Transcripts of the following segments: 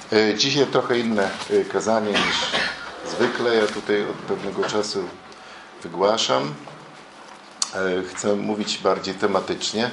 Dzisiaj trochę inne kazanie niż zwykle. Ja tutaj od pewnego czasu wygłaszam. Chcę mówić bardziej tematycznie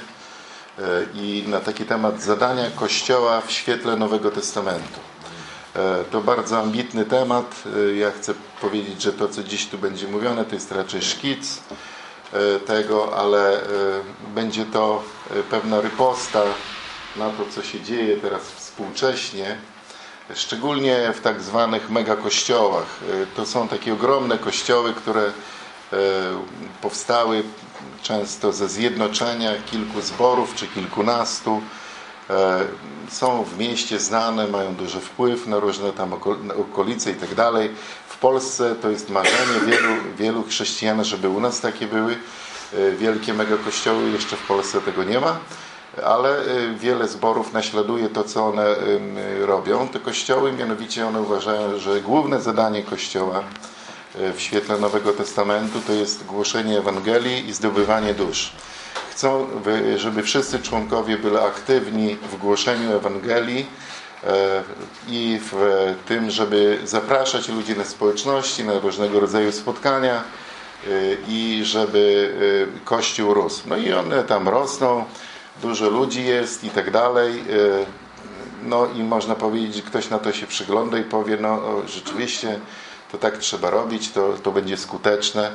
i na taki temat zadania Kościoła w świetle Nowego Testamentu. To bardzo ambitny temat. Ja chcę powiedzieć, że to, co dziś tu będzie mówione, to jest raczej szkic tego, ale będzie to pewna riposta na to, co się dzieje teraz współcześnie, szczególnie w tak zwanych megakościołach. To są takie ogromne kościoły, które powstały często ze zjednoczenia kilku zborów czy kilkunastu. Są w mieście znane, mają duży wpływ na różne tam okolice i tak dalej. W Polsce to jest marzenie wielu chrześcijan, żeby u nas takie były wielkie megakościoły. Jeszcze w Polsce tego nie ma, ale wiele zborów naśladuje to, co one robią. Te kościoły, mianowicie one uważają, że główne zadanie Kościoła w świetle Nowego Testamentu to jest głoszenie Ewangelii i zdobywanie dusz. Chcą, żeby wszyscy członkowie byli aktywni w głoszeniu Ewangelii i w tym, żeby zapraszać ludzi na społeczności, na różnego rodzaju spotkania i żeby Kościół rósł. No i one tam rosną, dużo ludzi jest i tak dalej. No i można powiedzieć, że ktoś na to się przygląda i powie, no rzeczywiście to tak trzeba robić, to będzie skuteczne.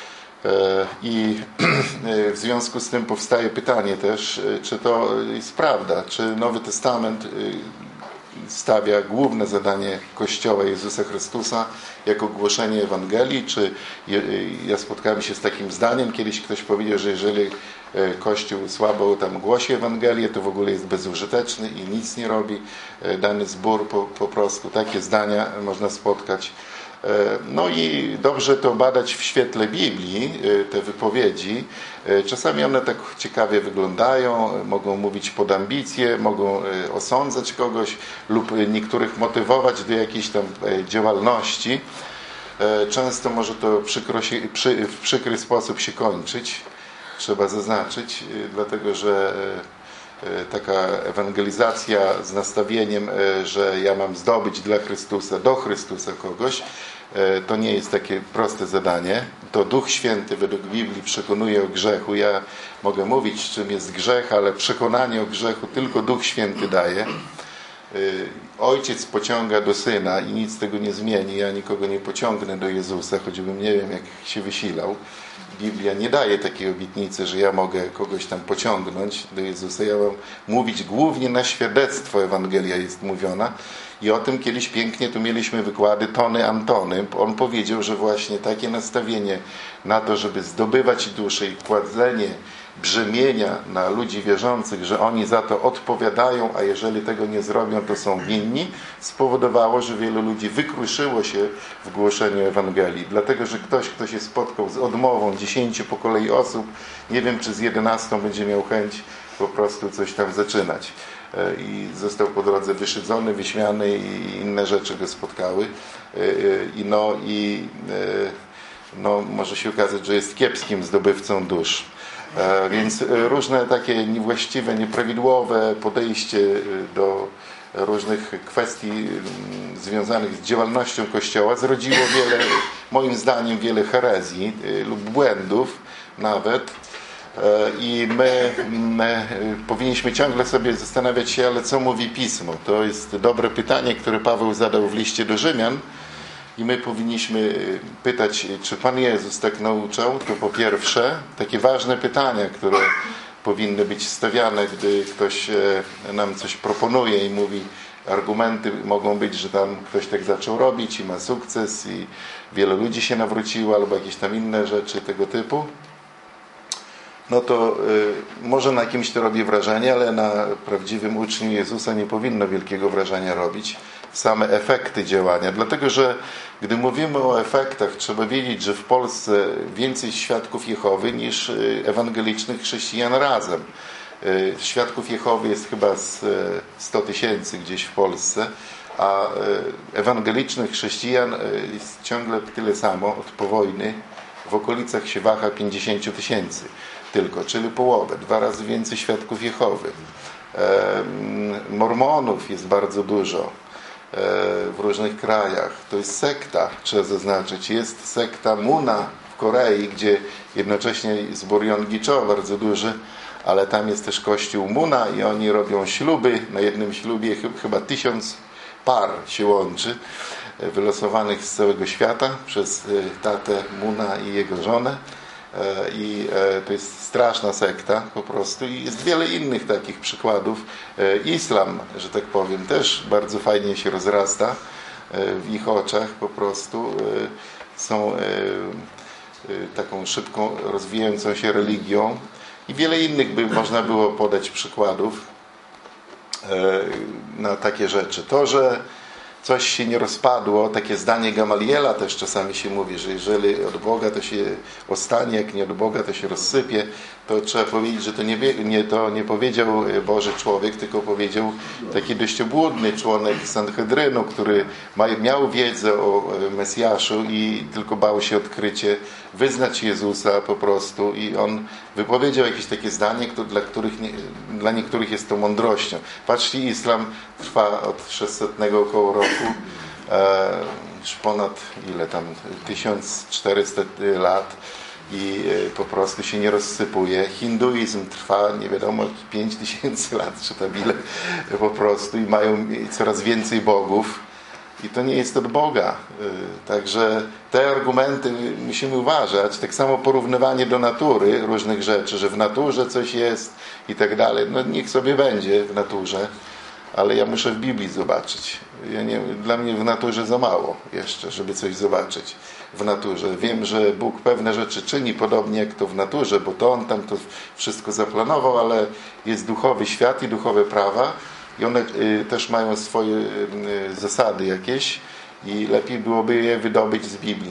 I w związku z tym powstaje pytanie też, czy to jest prawda, czy Nowy Testament stawia główne zadanie Kościoła Jezusa Chrystusa jako głoszenie Ewangelii, czy ja spotkałem się z takim zdaniem, kiedyś ktoś powiedział, że jeżeli Kościół słabo tam głosi Ewangelię, to w ogóle jest bezużyteczny i nic nie robi dany zbór po prostu. Takie zdania można spotkać. No i dobrze to badać w świetle Biblii, te wypowiedzi. Czasami one tak ciekawie wyglądają, mogą mówić pod ambicje, mogą osądzać kogoś lub niektórych motywować do jakiejś tam działalności. Często może to w przykry sposób się kończyć, trzeba zaznaczyć, dlatego że taka ewangelizacja z nastawieniem, że ja mam zdobyć dla Chrystusa, do Chrystusa kogoś, to nie jest takie proste zadanie. To Duch Święty według Biblii przekonuje o grzechu. Ja mogę mówić, czym jest grzech, ale przekonanie o grzechu tylko Duch Święty daje. Ojciec pociąga do Syna i nic tego nie zmieni. Ja nikogo nie pociągnę do Jezusa, choćbym nie wiem, jak się wysilał. Biblia nie daje takiej obietnicy, że ja mogę kogoś tam pociągnąć do Jezusa. Ja mam mówić głównie na świadectwo. Ewangelia jest mówiona. I o tym kiedyś pięknie tu mieliśmy wykłady Tony Antony. On powiedział, że właśnie takie nastawienie na to, żeby zdobywać dusze i kładzenie brzemienia na ludzi wierzących, że oni za to odpowiadają, a jeżeli tego nie zrobią, to są winni, spowodowało, że wielu ludzi wykruszyło się w głoszeniu Ewangelii. Dlatego, że kto się spotkał z odmową 10 po kolei osób, nie wiem, czy z 11 będzie miał chęć po prostu coś tam zaczynać. I został po drodze wyszydzony, wyśmiany i inne rzeczy go spotkały. Może się okazać, że jest kiepskim zdobywcą dusz. Więc różne takie niewłaściwe, nieprawidłowe podejście do różnych kwestii związanych z działalnością Kościoła zrodziło moim zdaniem, wiele herezji lub błędów nawet. I my powinniśmy ciągle sobie zastanawiać się, ale co mówi Pismo? To jest dobre pytanie, które Paweł zadał w liście do Rzymian. I my powinniśmy pytać, czy Pan Jezus tak nauczał? To po pierwsze, takie ważne pytania, które powinny być stawiane, gdy ktoś nam coś proponuje i mówi, argumenty mogą być, że tam ktoś tak zaczął robić i ma sukces i wiele ludzi się nawróciło, albo jakieś tam inne rzeczy tego typu. No to może na kimś to robi wrażenie, ale na prawdziwym uczniu Jezusa nie powinno wielkiego wrażenia robić same efekty działania. Dlatego, że gdy mówimy o efektach, trzeba wiedzieć, że w Polsce więcej świadków Jehowy niż ewangelicznych chrześcijan razem. Świadków Jehowy jest chyba 100 000 gdzieś w Polsce, a ewangelicznych chrześcijan jest ciągle tyle samo od po wojny. W okolicach się waha 50 000 tylko, czyli połowę, 2 razy więcej świadków Jehowy. Mormonów jest bardzo dużo. w różnych krajach. To jest sekta, trzeba zaznaczyć. Jest sekta Muna w Korei, gdzie jednocześnie zbór Yonggi-cho bardzo duży, ale tam jest też kościół Muna i oni robią śluby. Na jednym ślubie chyba 1000 par się łączy, wylosowanych z całego świata przez tatę Muna i jego żonę. I to jest straszna sekta po prostu i jest wiele innych takich przykładów. Islam, że tak powiem, też bardzo fajnie się rozrasta w ich oczach, po prostu są taką szybko rozwijającą się religią i wiele innych by można było podać przykładów na takie rzeczy. To, że coś się nie rozpadło, takie zdanie Gamaliela też czasami się mówi, że jeżeli od Boga to się ostanie, jak nie od Boga to się rozsypie, to trzeba powiedzieć, że to nie powiedział Boży człowiek, tylko powiedział taki dość obłudny członek Sanhedrynu, który miał wiedzę o Mesjaszu i tylko bał się odkrycie wyznać Jezusa po prostu i on wypowiedział jakieś takie zdanie, dla niektórych jest to mądrością. Patrzcie, islam trwa od 600 około roku, już ponad 1400 lat i po prostu się nie rozsypuje. Hinduizm trwa nie wiadomo 5000 lat, czy tam ile po prostu i mają coraz więcej bogów i to nie jest od Boga. Także te argumenty musimy uważać. Tak samo porównywanie do natury różnych rzeczy, że w naturze coś jest i tak dalej. No niech sobie będzie w naturze, ale ja muszę w Biblii zobaczyć. Dla mnie w naturze za mało jeszcze, żeby coś zobaczyć w naturze. Wiem, że Bóg pewne rzeczy czyni podobnie jak to w naturze, bo to On tam to wszystko zaplanował, ale jest duchowy świat i duchowe prawa i one też mają swoje zasady jakieś i lepiej byłoby je wydobyć z Biblii.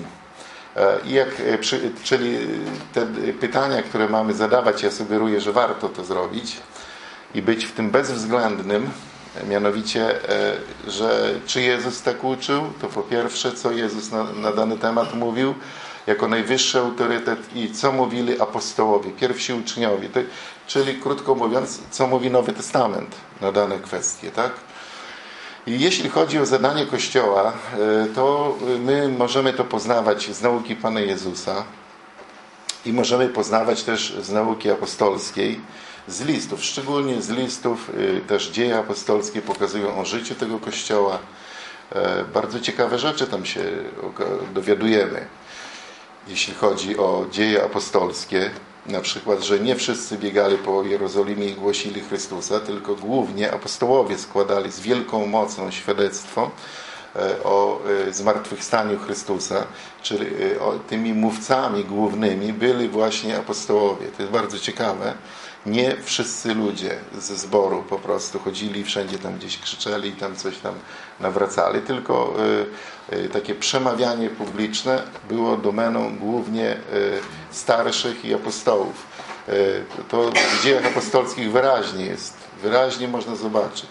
Czyli te pytania, które mamy zadawać, ja sugeruję, że warto to zrobić i być w tym bezwzględnym. Mianowicie, że czy Jezus tak uczył, to po pierwsze, co Jezus na dany temat mówił jako najwyższy autorytet i co mówili apostołowie, pierwsi uczniowie, czyli krótko mówiąc, co mówi Nowy Testament na dane kwestie, tak? I jeśli chodzi o zadanie Kościoła, to my możemy to poznawać z nauki Pana Jezusa i możemy poznawać też z nauki apostolskiej, z listów, szczególnie z listów, też dzieje apostolskie pokazują o życiu tego Kościoła. Bardzo ciekawe rzeczy tam się dowiadujemy. Jeśli chodzi o dzieje apostolskie, na przykład, że nie wszyscy biegali po Jerozolimie i głosili Chrystusa, tylko głównie apostołowie składali z wielką mocą świadectwo o zmartwychwstaniu Chrystusa, czyli tymi mówcami głównymi byli właśnie apostołowie. To jest bardzo ciekawe. Nie wszyscy ludzie ze zboru po prostu chodzili i wszędzie tam gdzieś krzyczeli i tam coś tam nawracali, tylko takie przemawianie publiczne było domeną głównie starszych i apostołów. To w dziejach apostolskich wyraźnie można zobaczyć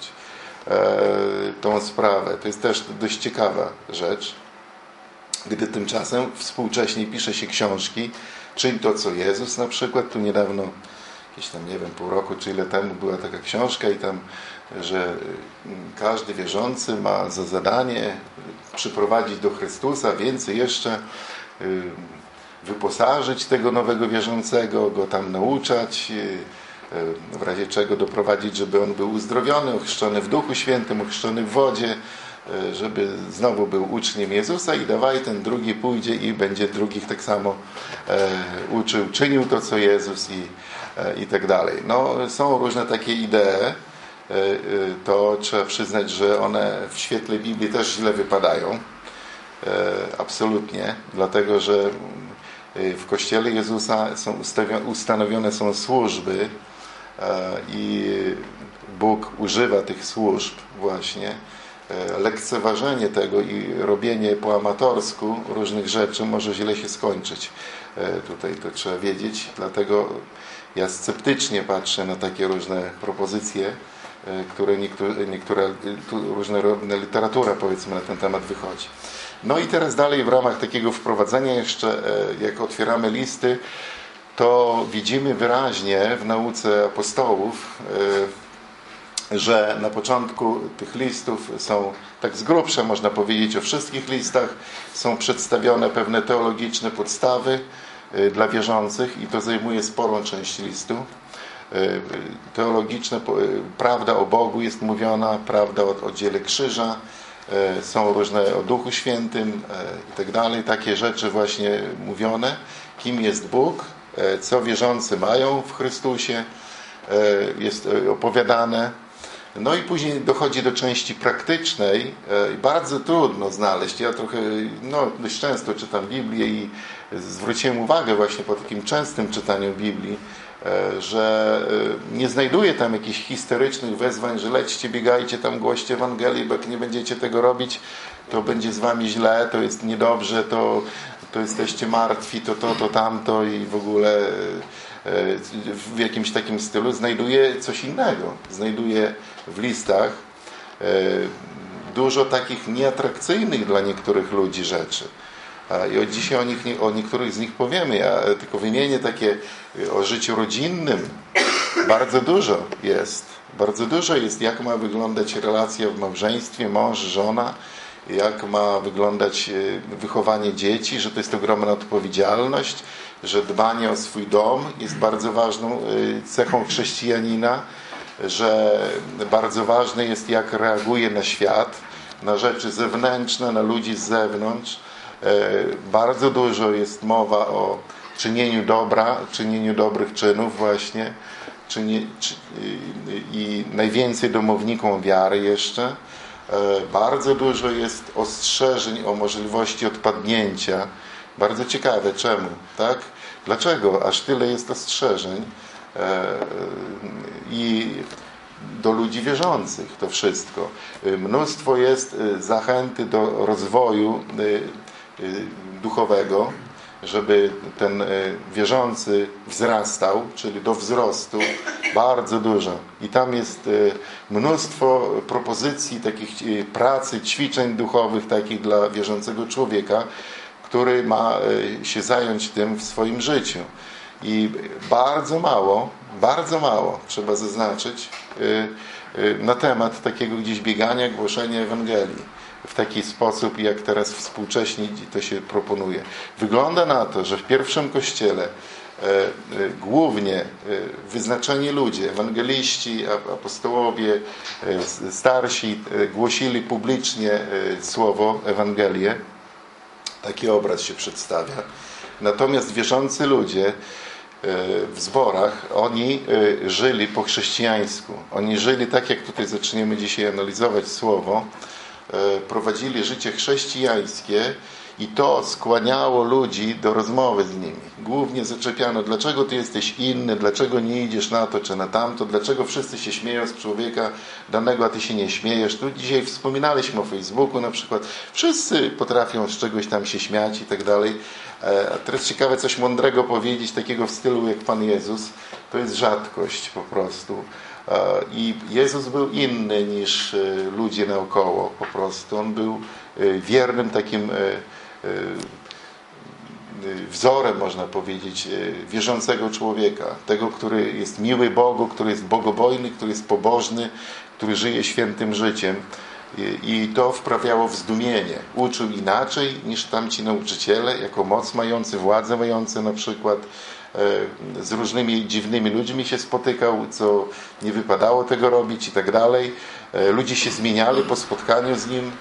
tą sprawę. To jest też dość ciekawa rzecz, gdy tymczasem współcześnie pisze się książki, czyń to co Jezus na przykład, tu niedawno jakieś tam, nie wiem, pół roku czy ile temu była taka książka i tam, że każdy wierzący ma za zadanie przyprowadzić do Chrystusa, więcej jeszcze wyposażyć tego nowego wierzącego, go tam nauczać, w razie czego doprowadzić, żeby on był uzdrowiony, ochrzczony w Duchu Świętym, ochrzczony w wodzie, żeby znowu był uczniem Jezusa i dawaj, ten drugi pójdzie i będzie drugich tak samo uczył, czynił to co Jezus i tak dalej. No, są różne takie idee, to trzeba przyznać, że one w świetle Biblii też źle wypadają. Absolutnie, dlatego że w Kościele Jezusa ustanowione są służby i Bóg używa tych służb właśnie. Lekceważenie tego i robienie po amatorsku różnych rzeczy może źle się skończyć. Tutaj to trzeba wiedzieć, dlatego ja sceptycznie patrzę na takie różne propozycje, które różna literatura powiedzmy na ten temat wychodzi. No i teraz dalej w ramach takiego wprowadzenia jeszcze, jak otwieramy listy, to widzimy wyraźnie w nauce apostołów że na początku tych listów są, tak z grubsza można powiedzieć o wszystkich listach, są przedstawione pewne teologiczne podstawy dla wierzących i to zajmuje sporą część listu. Teologiczne, prawda o Bogu jest mówiona, prawda o dziele krzyża, są różne o Duchu Świętym i tak dalej, takie rzeczy właśnie mówione, kim jest Bóg, co wierzący mają w Chrystusie, jest opowiadane. No i później dochodzi do części praktycznej i bardzo trudno znaleźć. Ja trochę, dość często czytam Biblię i zwróciłem uwagę właśnie po takim częstym czytaniu Biblii, że nie znajduję tam jakichś historycznych wezwań, że lećcie, biegajcie tam, głoście Ewangelii, bo jak nie będziecie tego robić, to będzie z wami źle, to jest niedobrze, to jesteście martwi, to tamto i w ogóle w jakimś takim stylu. Znajduję coś innego. Znajduję w listach dużo takich nieatrakcyjnych dla niektórych ludzi rzeczy. I dzisiaj o niektórych z nich powiemy. Ja tylko wymienię takie o życiu rodzinnym. Bardzo dużo jest. Bardzo dużo jest, jak ma wyglądać relacja w małżeństwie, mąż, żona, jak ma wyglądać wychowanie dzieci, że to jest ogromna odpowiedzialność, że dbanie o swój dom jest bardzo ważną cechą chrześcijanina, że bardzo ważne jest, jak reaguje na świat, na rzeczy zewnętrzne, na ludzi z zewnątrz. Bardzo dużo jest mowa o czynieniu dobra, czynieniu dobrych czynów właśnie i najwięcej domownikom wiary jeszcze. Bardzo dużo jest ostrzeżeń o możliwości odpadnięcia. Bardzo ciekawe, czemu, tak? Dlaczego aż tyle jest ostrzeżeń i do ludzi wierzących to wszystko. Mnóstwo jest zachęty do rozwoju duchowego, żeby ten wierzący wzrastał, czyli do wzrostu, bardzo dużo. I tam jest mnóstwo propozycji takich pracy, ćwiczeń duchowych takich dla wierzącego człowieka, który ma się zająć tym w swoim życiu. I bardzo mało trzeba zaznaczyć na temat takiego gdzieś biegania, głoszenia Ewangelii w taki sposób, jak teraz współcześnie to się proponuje. Wygląda na to, że w pierwszym kościele głównie wyznaczeni ludzie, ewangeliści, apostołowie, starsi głosili publicznie słowo, Ewangelię. Taki obraz się przedstawia. Natomiast wierzący ludzie w zborach, oni żyli po chrześcijańsku. Oni żyli tak, jak tutaj zaczniemy dzisiaj analizować słowo. Prowadzili życie chrześcijańskie i to skłaniało ludzi do rozmowy z nimi. Głównie zaczepiano, dlaczego ty jesteś inny, dlaczego nie idziesz na to czy na tamto, dlaczego wszyscy się śmieją z człowieka danego, a ty się nie śmiejesz. Tu dzisiaj wspominaliśmy o Facebooku na przykład. Wszyscy potrafią z czegoś tam się śmiać i tak dalej. A teraz ciekawe coś mądrego powiedzieć, takiego w stylu jak Pan Jezus. To jest rzadkość po prostu. I Jezus był inny niż ludzie naokoło po prostu. On był wiernym takim wzorem, można powiedzieć, wierzącego człowieka. Tego, który jest miły Bogu, który jest bogobojny, który jest pobożny, który żyje świętym życiem. I to wprawiało w zdumienie. Uczył inaczej niż tamci nauczyciele, jako moc mający, władzę mający na przykład. Z różnymi dziwnymi ludźmi się spotykał, co nie wypadało tego robić i tak dalej. Ludzie się zmieniali po spotkaniu z nim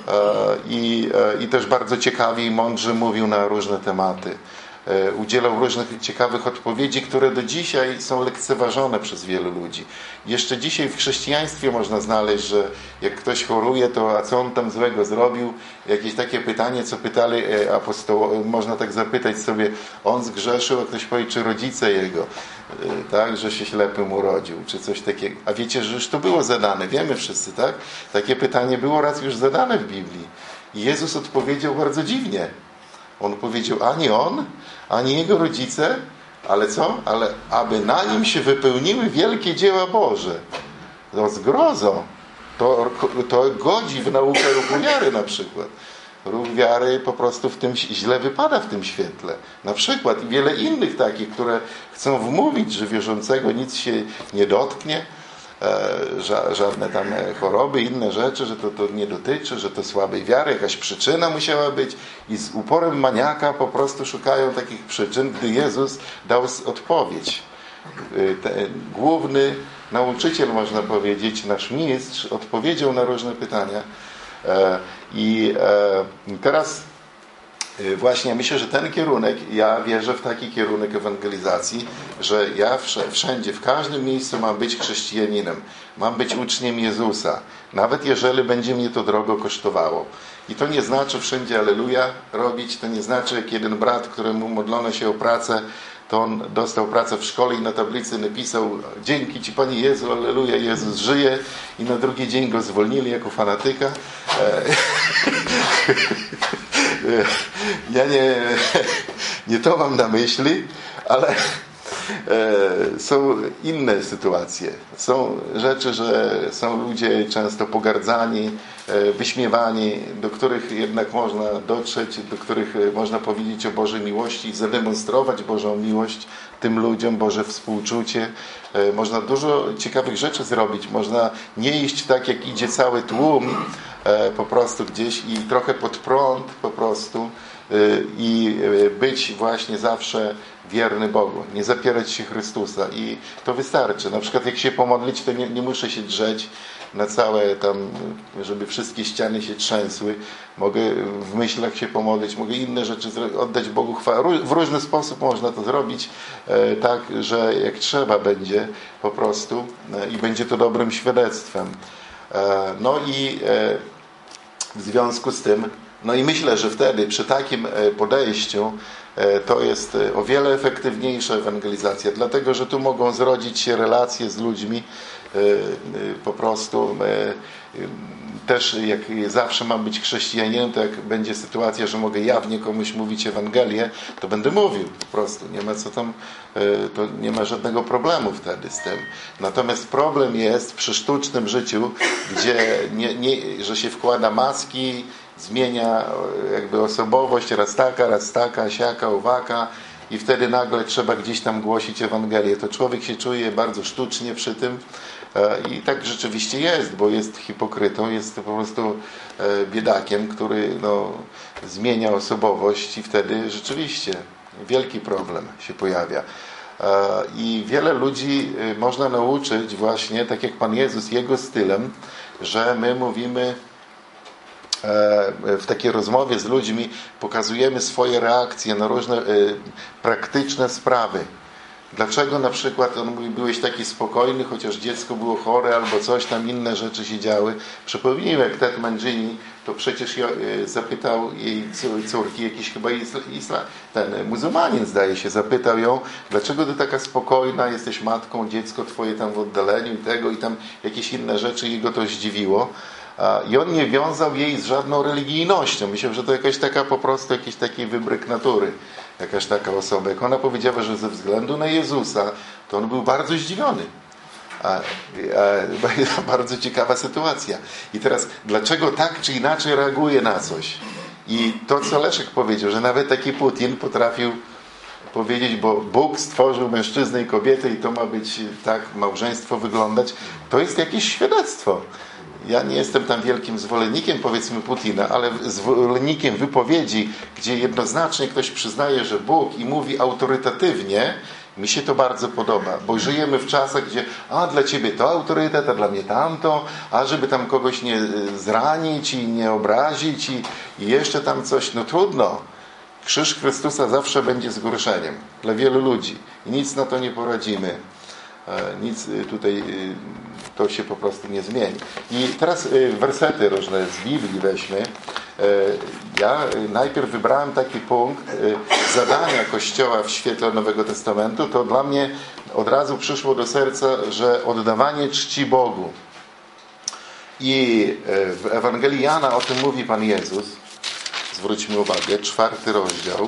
i też bardzo ciekawie i mądrze mówił na różne tematy. Udzielał różnych ciekawych odpowiedzi, które do dzisiaj są lekceważone przez wielu ludzi. Jeszcze dzisiaj w chrześcijaństwie można znaleźć, że jak ktoś choruje, to a co on tam złego zrobił? Jakieś takie pytanie, co pytali apostołowie, można tak zapytać sobie, on zgrzeszył, a ktoś powie, czy rodzice jego, tak, że się ślepym urodził, czy coś takiego. A wiecie, że już to było zadane, wiemy wszyscy, tak? Takie pytanie było raz już zadane w Biblii. I Jezus odpowiedział bardzo dziwnie. On powiedział, ani on, ani jego rodzice, ale co? Ale aby na nim się wypełniły wielkie dzieła Boże. No zgrozo. To godzi w naukę ruchu wiary na przykład. Ruch wiary po prostu w tym źle wypada w tym świetle. Na przykład i wiele innych takich, które chcą wmówić, że wierzącego nic się nie dotknie, żadne tam choroby, inne rzeczy, że to nie dotyczy, że to słabej wiary, jakaś przyczyna musiała być i z uporem maniaka po prostu szukają takich przyczyn, gdy Jezus dał odpowiedź. Główny nauczyciel, można powiedzieć, nasz mistrz, odpowiedział na różne pytania. I teraz właśnie myślę, że ten kierunek, ja wierzę w taki kierunek ewangelizacji, że ja wszędzie, w każdym miejscu mam być chrześcijaninem, mam być uczniem Jezusa, nawet jeżeli będzie mnie to drogo kosztowało. I to nie znaczy wszędzie alleluja robić, to nie znaczy jak jeden brat, któremu modlono się o pracę, to on dostał pracę w szkole i na tablicy napisał: dzięki Ci Panie Jezu, alleluja, Jezus żyje, i na drugi dzień go zwolnili jako fanatyka. Ja nie to mam na myśli, ale są inne sytuacje. Są rzeczy, że są ludzie często pogardzani, wyśmiewani, do których jednak można dotrzeć, do których można powiedzieć o Bożej miłości, zademonstrować Bożą miłość tym ludziom, Boże współczucie. Można dużo ciekawych rzeczy zrobić. Można nie iść tak, jak idzie cały tłum, po prostu gdzieś i trochę pod prąd po prostu i być właśnie zawsze wierny Bogu, nie zapierać się Chrystusa, i to wystarczy. Na przykład jak się pomodlić, to nie muszę się drzeć na całe tam, żeby wszystkie ściany się trzęsły. Mogę w myślach się pomodlić, mogę inne rzeczy oddać Bogu chwałę. W różny sposób można to zrobić, tak, że jak trzeba będzie po prostu i będzie to dobrym świadectwem. No i w związku z tym, no i myślę, że wtedy przy takim podejściu to jest o wiele efektywniejsza ewangelizacja, dlatego że tu mogą zrodzić się relacje z ludźmi, po prostu też jak zawsze mam być chrześcijaninem, to jak będzie sytuacja, że mogę jawnie komuś mówić Ewangelię, to będę mówił po prostu. Nie ma co tam, to nie ma żadnego problemu wtedy z tym. Natomiast problem jest przy sztucznym życiu, gdzie że się wkłada maski, zmienia jakby osobowość, raz taka, siaka, owaka, i wtedy nagle trzeba gdzieś tam głosić Ewangelię. To człowiek się czuje bardzo sztucznie przy tym. I tak rzeczywiście jest, bo jest hipokrytą, jest po prostu biedakiem, który zmienia osobowość, i wtedy rzeczywiście wielki problem się pojawia. I wiele ludzi można nauczyć właśnie, tak jak Pan Jezus, Jego stylem, że my mówimy w takiej rozmowie z ludźmi, pokazujemy swoje reakcje na różne praktyczne sprawy. Dlaczego na przykład on mówi, byłeś taki spokojny, chociaż dziecko było chore albo coś tam, inne rzeczy się działy. Przypomnijmy, jak Ted Mangini, to przecież zapytał jej córki, jakiś chyba ten muzułmanin zdaje się, zapytał ją, dlaczego ty taka spokojna, jesteś matką, dziecko twoje tam w oddaleniu i tam jakieś inne rzeczy, jego to zdziwiło. I on nie wiązał jej z żadną religijnością. Myślę, że to jakaś taka po prostu jakiś taki wybryk natury. Jakaś taka osoba. Jak ona powiedziała, że ze względu na Jezusa, to on był bardzo zdziwiony. Bardzo ciekawa sytuacja. I teraz, dlaczego tak czy inaczej reaguje na coś? I to, co Leszek powiedział, że nawet taki Putin potrafił powiedzieć, bo Bóg stworzył mężczyznę i kobietę i to ma być tak, małżeństwo wyglądać, to jest jakieś świadectwo. Ja nie jestem tam wielkim zwolennikiem, powiedzmy, Putina, ale zwolennikiem wypowiedzi, gdzie jednoznacznie ktoś przyznaje, że Bóg, i mówi autorytatywnie, mi się to bardzo podoba, bo żyjemy w czasach, gdzie dla ciebie to autorytet, a dla mnie tamto, a żeby tam kogoś nie zranić i nie obrazić i jeszcze tam coś, trudno. Krzyż Chrystusa zawsze będzie zgorszeniem dla wielu ludzi i nic na to nie poradzimy. Nic tutaj to się po prostu nie zmieni. I teraz wersety różne z Biblii weźmy. Ja najpierw wybrałem taki punkt zadania Kościoła w świetle Nowego Testamentu. To dla mnie od razu przyszło do serca, że oddawanie czci Bogu. I w Ewangelii Jana o tym mówi Pan Jezus. Zwróćmy uwagę, 4 rozdział.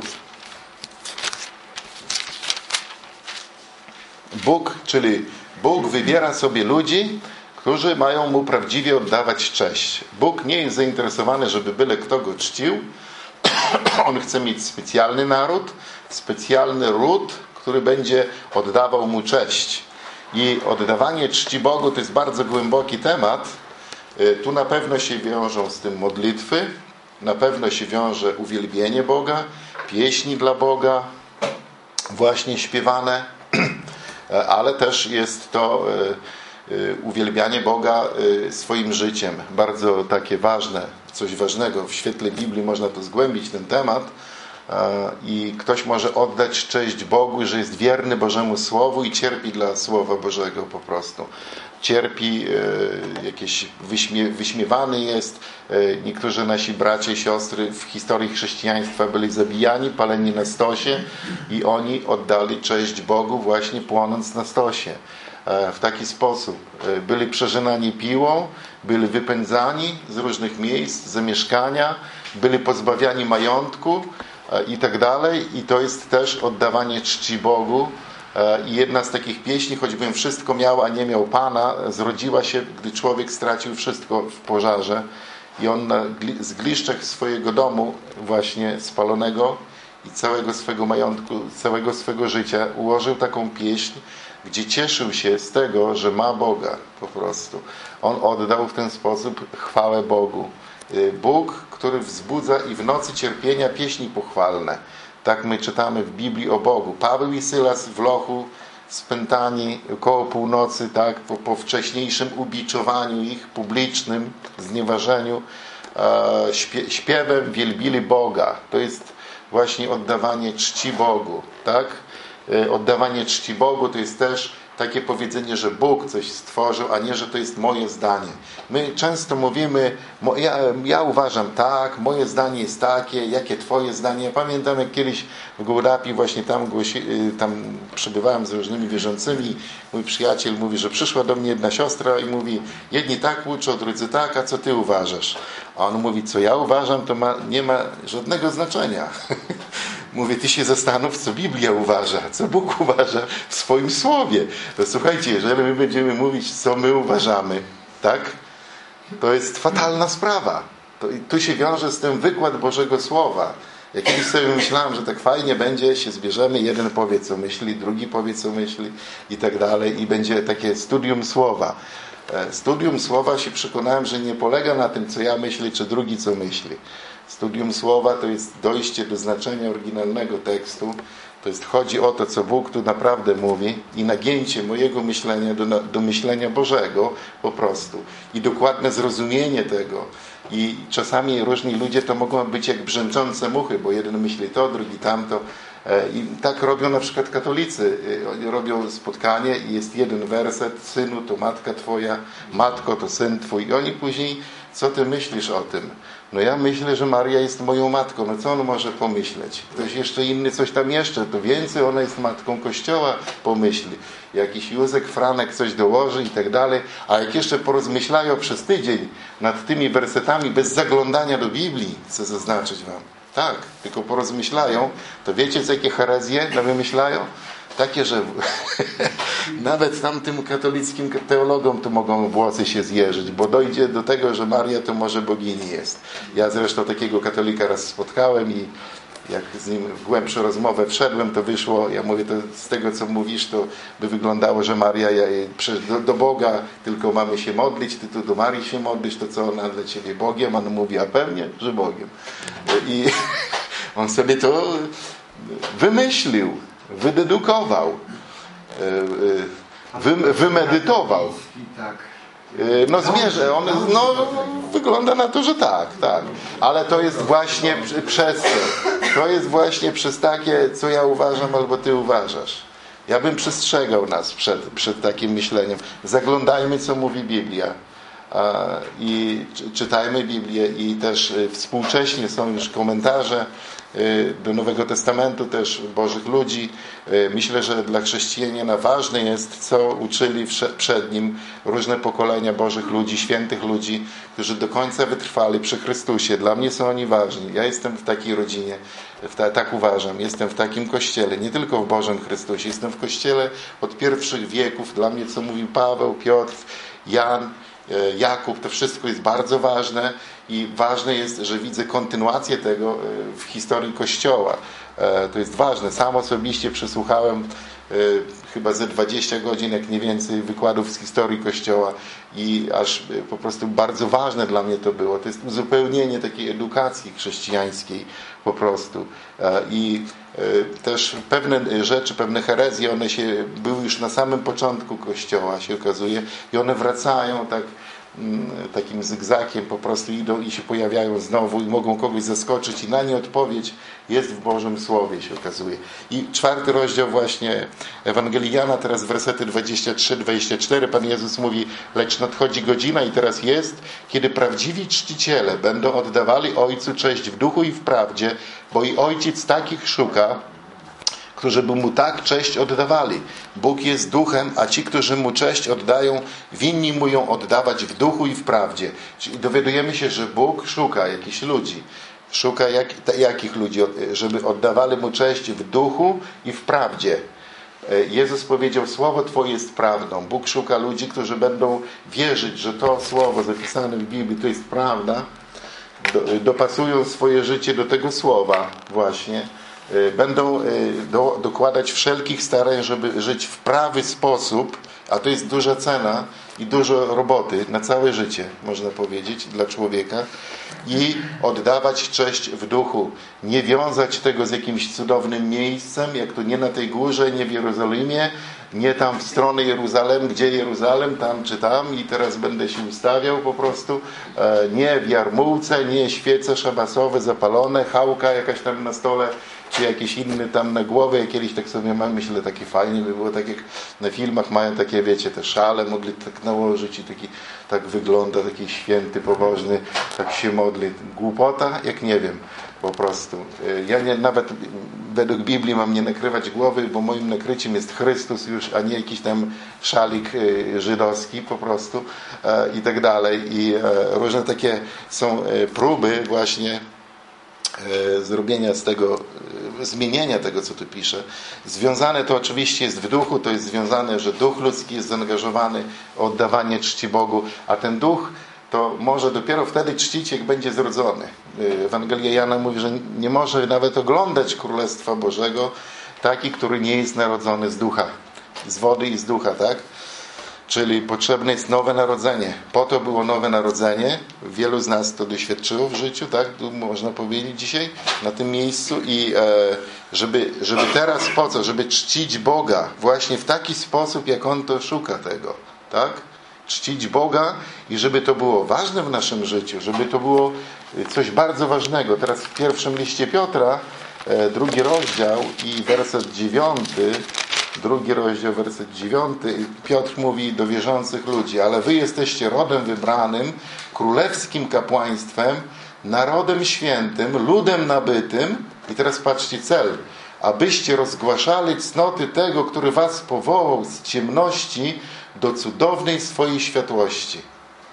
Bóg wybiera sobie ludzi, którzy mają Mu prawdziwie oddawać cześć. Bóg nie jest zainteresowany, żeby byle kto Go czcił. On chce mieć specjalny naród, specjalny ród, który będzie oddawał Mu cześć. I oddawanie czci Bogu to jest bardzo głęboki temat. Tu na pewno się wiążą z tym modlitwy, na pewno się wiąże uwielbienie Boga, pieśni dla Boga, właśnie śpiewane, ale też jest to uwielbianie Boga swoim życiem. Bardzo takie ważne, coś ważnego. W świetle Biblii można to zgłębić, ten temat. I ktoś może oddać cześć Bogu, że jest wierny Bożemu Słowu i cierpi dla Słowa Bożego po prostu. Cierpi, jakieś wyśmiewany jest. Niektórzy nasi bracia i siostry w historii chrześcijaństwa byli zabijani, paleni na stosie i oni oddali cześć Bogu właśnie płonąc na stosie. W taki sposób. Byli przeżynani piłą, byli wypędzani z różnych miejsc, zamieszkania, byli pozbawiani majątku i tak dalej. I to jest też oddawanie czci Bogu. I jedna z takich pieśni, choćbym wszystko miał, a nie miał Pana, zrodziła się, gdy człowiek stracił wszystko w pożarze i on na zgliszczach swojego domu właśnie spalonego i całego swego majątku, całego swego życia ułożył taką pieśń, gdzie cieszył się z tego, że ma Boga po prostu. On oddał w ten sposób chwałę Bogu. Bóg, który wzbudza i w nocy cierpienia pieśni pochwalne. Tak my czytamy w Biblii o Bogu. Paweł i Sylas w lochu spętani koło północy, tak, po wcześniejszym ubiczowaniu ich, publicznym znieważeniu, śpiewem wielbili Boga. To jest właśnie oddawanie czci Bogu, tak? Oddawanie czci Bogu to jest też takie powiedzenie, że Bóg coś stworzył, a nie, że to jest moje zdanie. My często mówimy, ja uważam tak, moje zdanie jest takie, jakie twoje zdanie. Ja pamiętam, jak kiedyś w Gołdapi właśnie tam przebywałem z różnymi wierzącymi. Mój przyjaciel mówi, że przyszła do mnie jedna siostra i mówi, jedni tak uczą, drudzy tak, a co ty uważasz? A on mówi, co ja uważam, to nie ma żadnego znaczenia. Mówię, ty się zastanów, co Biblia uważa, co Bóg uważa w swoim Słowie. To słuchajcie, jeżeli my będziemy mówić, co my uważamy, tak? To jest fatalna sprawa. Tu się wiąże z tym wykład Bożego Słowa. Ja kiedyś sobie myślałem, że tak fajnie będzie, się zbierzemy, jeden powie, co myśli, drugi powie, co myśli i tak dalej. I będzie takie studium Słowa. Studium Słowa się przekonałem, że nie polega na tym, co ja myślę, czy drugi, co myśli. Studium Słowa to jest dojście do znaczenia oryginalnego tekstu. To jest, chodzi o to, co Bóg tu naprawdę mówi i nagięcie mojego myślenia do myślenia Bożego po prostu. I dokładne zrozumienie tego. I czasami różni ludzie to mogą być jak brzęczące muchy, bo jeden myśli to, drugi tamto. I tak robią na przykład katolicy. Oni robią spotkanie i jest jeden werset, synu to matka twoja, matko to syn twój. I oni później, co ty myślisz o tym? No ja myślę, że Maria jest moją matką. No co on może pomyśleć? Ktoś jeszcze inny coś tam jeszcze, to więcej ona jest matką Kościoła pomyśli. Jakiś Józek Franek coś dołoży i tak dalej. A jak jeszcze porozmyślają przez tydzień nad tymi wersetami bez zaglądania do Biblii, chcę zaznaczyć wam. Tak, tylko porozmyślają, to wiecie, co jakie herezje wymyślają? Takie, że nawet tamtym katolickim teologom to mogą włosy się zjeżyć, bo dojdzie do tego, że Maria to może bogini jest. Ja zresztą takiego katolika raz spotkałem i jak z nim w głębszą rozmowę wszedłem, to wyszło, ja mówię, to z tego, co mówisz, to by wyglądało, że Maria do Boga tylko mamy się modlić, ty tu do Marii się modlisz, to co ona dla ciebie Bogiem? On mówi, a pewnie, że Bogiem. I on sobie to wymyślił, wydedukował, wymedytował. No zmierzę, wygląda na to, że tak. Ale to jest właśnie przez to. To jest właśnie przez takie, co ja uważam albo ty uważasz. Ja bym przestrzegał nas przed takim myśleniem. Zaglądajmy, co mówi Biblia. I czytajmy Biblię i też współcześnie są już komentarze do Nowego Testamentu też Bożych ludzi. Myślę, że dla chrześcijanina ważne jest, co uczyli przed nim różne pokolenia Bożych ludzi, świętych ludzi, którzy do końca wytrwali przy Chrystusie. Dla mnie są oni ważni. Ja jestem w takiej rodzinie, tak uważam. Jestem w takim kościele, nie tylko w Bożym Chrystusie. Jestem w kościele od pierwszych wieków. Dla mnie, co mówił Paweł, Piotr, Jan, Jakub, to wszystko jest bardzo ważne i ważne jest, że widzę kontynuację tego w historii Kościoła. To jest ważne. Sam osobiście przesłuchałem chyba ze 20 godzin, jak nie więcej, wykładów z historii Kościoła i aż po prostu bardzo ważne dla mnie to było. To jest uzupełnienie takiej edukacji chrześcijańskiej po prostu. I też pewne rzeczy, pewne herezje, one były już na samym początku Kościoła, się okazuje, i one wracają takim zygzakiem, po prostu idą i się pojawiają znowu i mogą kogoś zaskoczyć i na nie odpowiedź jest w Bożym Słowie, się okazuje. I 4 rozdział właśnie Ewangelii Jana, teraz wersety 23-24, Pan Jezus mówi: lecz nadchodzi godzina i teraz jest, kiedy prawdziwi czciciele będą oddawali Ojcu cześć w duchu i w prawdzie, bo i Ojciec takich szuka, którzy by Mu tak cześć oddawali. Bóg jest duchem, a ci, którzy Mu cześć oddają, winni Mu ją oddawać w duchu i w prawdzie. Czyli dowiadujemy się, że Bóg szuka jakichś ludzi. Szuka jakich ludzi? Żeby oddawali Mu cześć w duchu i w prawdzie. Jezus powiedział: Słowo Twoje jest prawdą. Bóg szuka ludzi, którzy będą wierzyć, że to Słowo zapisane w Biblii to jest prawda. Dopasują swoje życie do tego Słowa właśnie. Będą dokładać wszelkich starań, żeby żyć w prawy sposób, a to jest duża cena i dużo roboty na całe życie, można powiedzieć, dla człowieka, i oddawać cześć w duchu. Nie wiązać tego z jakimś cudownym miejscem, jak to nie na tej górze, nie w Jerozolimie, nie tam w stronę Jeruzalem, gdzie Jeruzalem, tam czy tam i teraz będę się ustawiał po prostu, nie w jarmułce, nie świece szabasowe zapalone, chałka jakaś tam na stole, czy jakiś inny tam na głowę. Ja kiedyś tak sobie myślę, takie fajnie by było, tak jak na filmach mają takie, wiecie, te szale mogli tak nałożyć i tak wygląda, taki święty, pobożny, tak się modli. Głupota? Jak nie wiem, po prostu. Ja nawet według Biblii mam nie nakrywać głowy, bo moim nakryciem jest Chrystus już, a nie jakiś tam szalik żydowski po prostu i tak dalej. I różne takie są próby właśnie zrobienia z tego, zmienienia tego, co tu pisze. Związane to oczywiście jest w duchu, to jest związane, że duch ludzki jest zaangażowany w oddawanie czci Bogu, a ten duch to może dopiero wtedy czcić, jak będzie zrodzony. Ewangelia Jana mówi, że nie może nawet oglądać Królestwa Bożego taki, który nie jest narodzony z ducha, z wody i z ducha, tak? Czyli potrzebne jest nowe narodzenie. Po to było nowe narodzenie. Wielu z nas to doświadczyło w życiu, tak? Tu można powiedzieć dzisiaj na tym miejscu. I żeby teraz po co? Żeby czcić Boga właśnie w taki sposób, jak On to szuka tego, tak? Czcić Boga i żeby to było ważne w naszym życiu, żeby to było coś bardzo ważnego. Teraz w pierwszym liście Piotra, 2 rozdział i werset 9, 2 rozdział, werset 9, Piotr mówi do wierzących ludzi: ale wy jesteście rodem wybranym, królewskim kapłaństwem, narodem świętym, ludem nabytym. I teraz patrzcie cel: abyście rozgłaszali cnoty tego, który was powołał z ciemności do cudownej swojej światłości.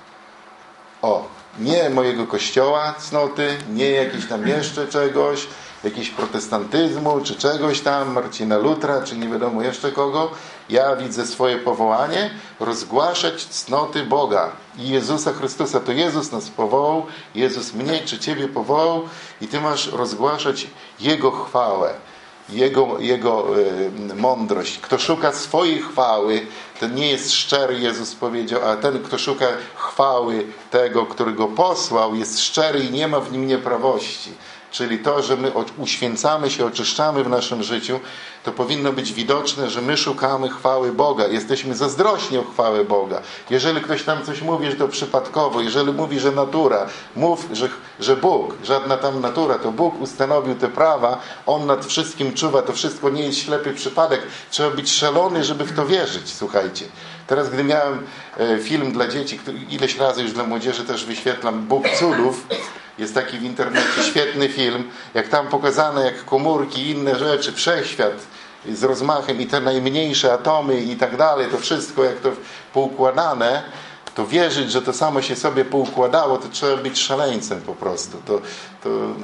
Nie mojego kościoła cnoty, nie jakieś tam jeszcze czegoś, jakiś protestantyzmu, czy czegoś tam, Marcina Lutra, czy nie wiadomo jeszcze kogo. Ja widzę swoje powołanie rozgłaszać cnoty Boga i Jezusa Chrystusa. To Jezus nas powołał, Jezus mnie czy ciebie powołał i ty masz rozgłaszać Jego chwałę, Jego mądrość. Kto szuka swojej chwały, ten nie jest szczery, Jezus powiedział, a ten, kto szuka chwały tego, który Go posłał, jest szczery i nie ma w nim nieprawości. Czyli to, że my uświęcamy się, oczyszczamy w naszym życiu, to powinno być widoczne, że my szukamy chwały Boga. Jesteśmy zazdrośni o chwałę Boga. Jeżeli ktoś tam coś mówi, że to przypadkowo, jeżeli mówi, że natura, mów, że Bóg, żadna tam natura, to Bóg ustanowił te prawa, On nad wszystkim czuwa, to wszystko nie jest ślepy przypadek. Trzeba być szalony, żeby w to wierzyć, słuchajcie. Teraz, gdy miałem film dla dzieci, który ileś razy już dla młodzieży też wyświetlam, Bóg cudów, jest taki w internecie świetny film, jak tam pokazane, jak komórki i inne rzeczy, wszechświat z rozmachem i te najmniejsze atomy i tak dalej, to wszystko jak to poukładane, to wierzyć, że to samo się sobie poukładało, to trzeba być szaleńcem po prostu. To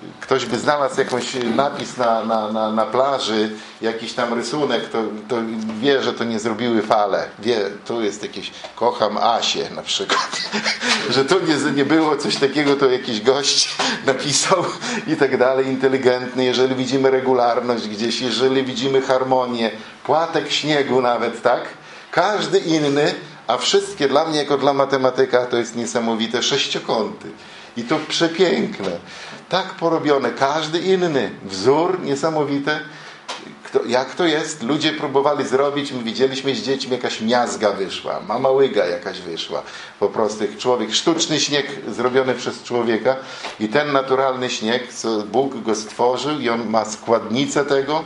ktoś by znalazł jakąś napis na plaży, jakiś tam rysunek, to wie, że to nie zrobiły fale. Wie, tu jest jakieś kocham Asię na przykład. Że tu nie było coś takiego, to jakiś gość napisał i tak dalej, inteligentny. Jeżeli widzimy regularność gdzieś, jeżeli widzimy harmonię, płatek śniegu nawet, tak? Każdy inny, a wszystkie dla mnie jako dla matematyka to jest niesamowite, sześciokąty. I to przepiękne. Tak porobione. Każdy inny wzór niesamowity. Jak to jest? Ludzie próbowali zrobić, my widzieliśmy z dziećmi, jakaś miazga wyszła, mama łyga jakaś wyszła. Po prostu człowiek, sztuczny śnieg zrobiony przez człowieka i ten naturalny śnieg, co Bóg go stworzył i on ma składnicę tego.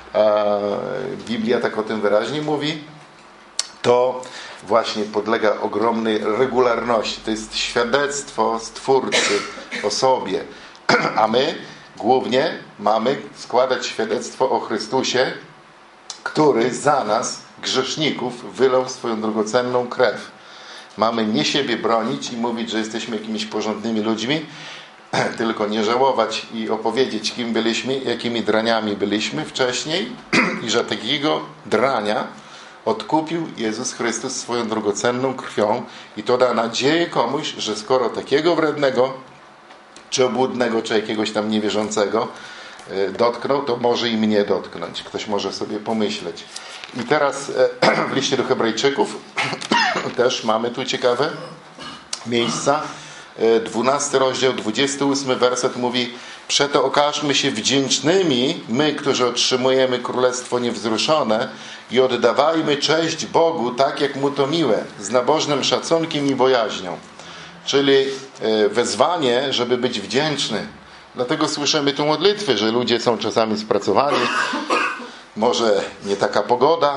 Biblia tak o tym wyraźnie mówi. To właśnie podlega ogromnej regularności. To jest świadectwo Stwórcy o sobie. A my głównie mamy składać świadectwo o Chrystusie, który za nas, grzeszników, wylał swoją drogocenną krew. Mamy nie siebie bronić i mówić, że jesteśmy jakimiś porządnymi ludźmi, tylko nie żałować i opowiedzieć, kim byliśmy, jakimi draniami byliśmy wcześniej i że takiego drania odkupił Jezus Chrystus swoją drogocenną krwią i to da nadzieję komuś, że skoro takiego wrednego, czy obłudnego, czy jakiegoś tam niewierzącego dotknął, to może i mnie dotknąć. Ktoś może sobie pomyśleć. I teraz w liście do Hebrajczyków też mamy tu ciekawe miejsca. 12 rozdział, 28 werset mówi: przeto okażmy się wdzięcznymi, my, którzy otrzymujemy Królestwo niewzruszone, i oddawajmy cześć Bogu tak, jak Mu to miłe, z nabożnym szacunkiem i bojaźnią. Czyli wezwanie, żeby być wdzięczny. Dlatego słyszymy tu modlitwy, że ludzie są czasami spracowani, może nie taka pogoda,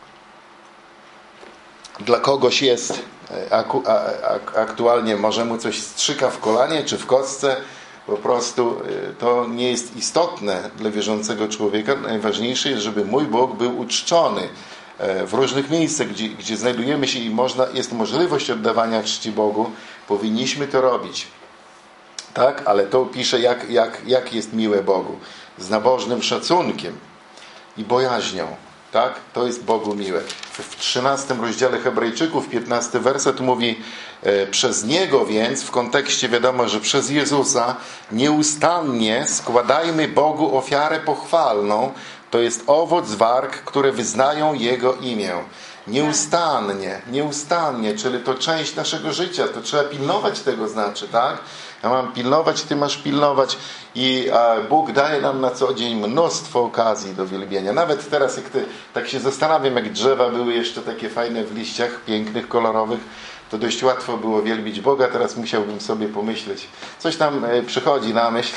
dla kogoś jest aktualnie, może mu coś strzyka w kolanie czy w kostce, po prostu to nie jest istotne dla wierzącego człowieka. Najważniejsze jest, żeby mój Bóg był uczczony w różnych miejscach, gdzie znajdujemy się i jest możliwość oddawania czci Bogu, powinniśmy to robić. Tak? Ale to pisze, jak jest miłe Bogu. Z nabożnym szacunkiem i bojaźnią. Tak? To jest Bogu miłe. W 13 rozdziale Hebrajczyków, 15 werset mówi: przez Niego więc, w kontekście wiadomo, że przez Jezusa, nieustannie składajmy Bogu ofiarę pochwalną, to jest owoc warg, które wyznają Jego imię. Nieustannie, czyli to część naszego życia, to trzeba pilnować tego, znaczy, tak? Ja mam pilnować, Ty masz pilnować i Bóg daje nam na co dzień mnóstwo okazji do wielbienia. Nawet teraz, jak tak się zastanawiam, jak drzewa były jeszcze takie fajne w liściach, pięknych, kolorowych, to dość łatwo było wielbić Boga. Teraz musiałbym sobie pomyśleć. Coś tam przychodzi na myśl,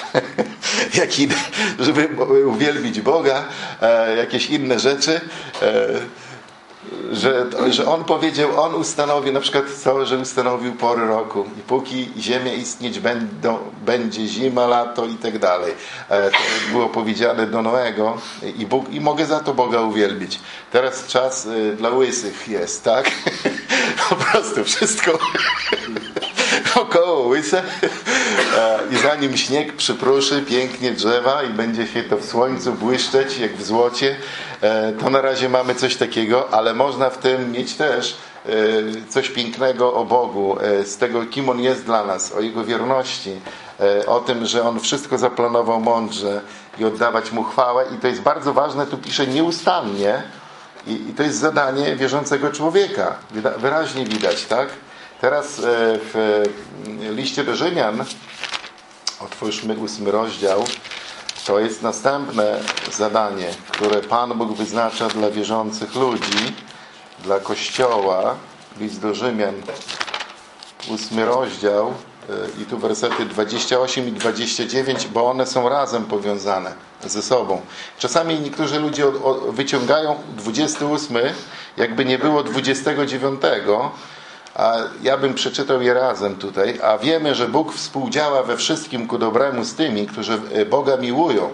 żeby uwielbić Boga, jakieś inne rzeczy. Że On powiedział, On ustanowił, na przykład że ustanowił pory roku i póki ziemia istnieć będzie zima, lato i tak dalej. To było powiedziane do Noego i mogę za to Boga uwielbić. Teraz czas dla łysych jest, tak? Po prostu wszystko około łyse i zanim śnieg przypruszy pięknie drzewa i będzie się to w słońcu błyszczeć jak w złocie, to na razie mamy coś takiego, ale można w tym mieć też coś pięknego o Bogu, z tego, kim On jest dla nas, o Jego wierności, o tym, że On wszystko zaplanował mądrze i oddawać Mu chwałę. I to jest bardzo ważne, tu pisze nieustannie i to jest zadanie wierzącego człowieka. Wyraźnie widać, tak? Teraz w liście do Rzymian, otwórzmy 8 rozdział, to jest następne zadanie, które Pan Bóg wyznacza dla wierzących ludzi, dla Kościoła. List do Rzymian, 8 rozdział i tu wersety 28 i 29, bo one są razem powiązane ze sobą. Czasami niektórzy ludzie wyciągają 28, jakby nie było 29, a ja bym przeczytał je razem tutaj. A wiemy, że Bóg współdziała we wszystkim ku dobremu z tymi, którzy Boga miłują,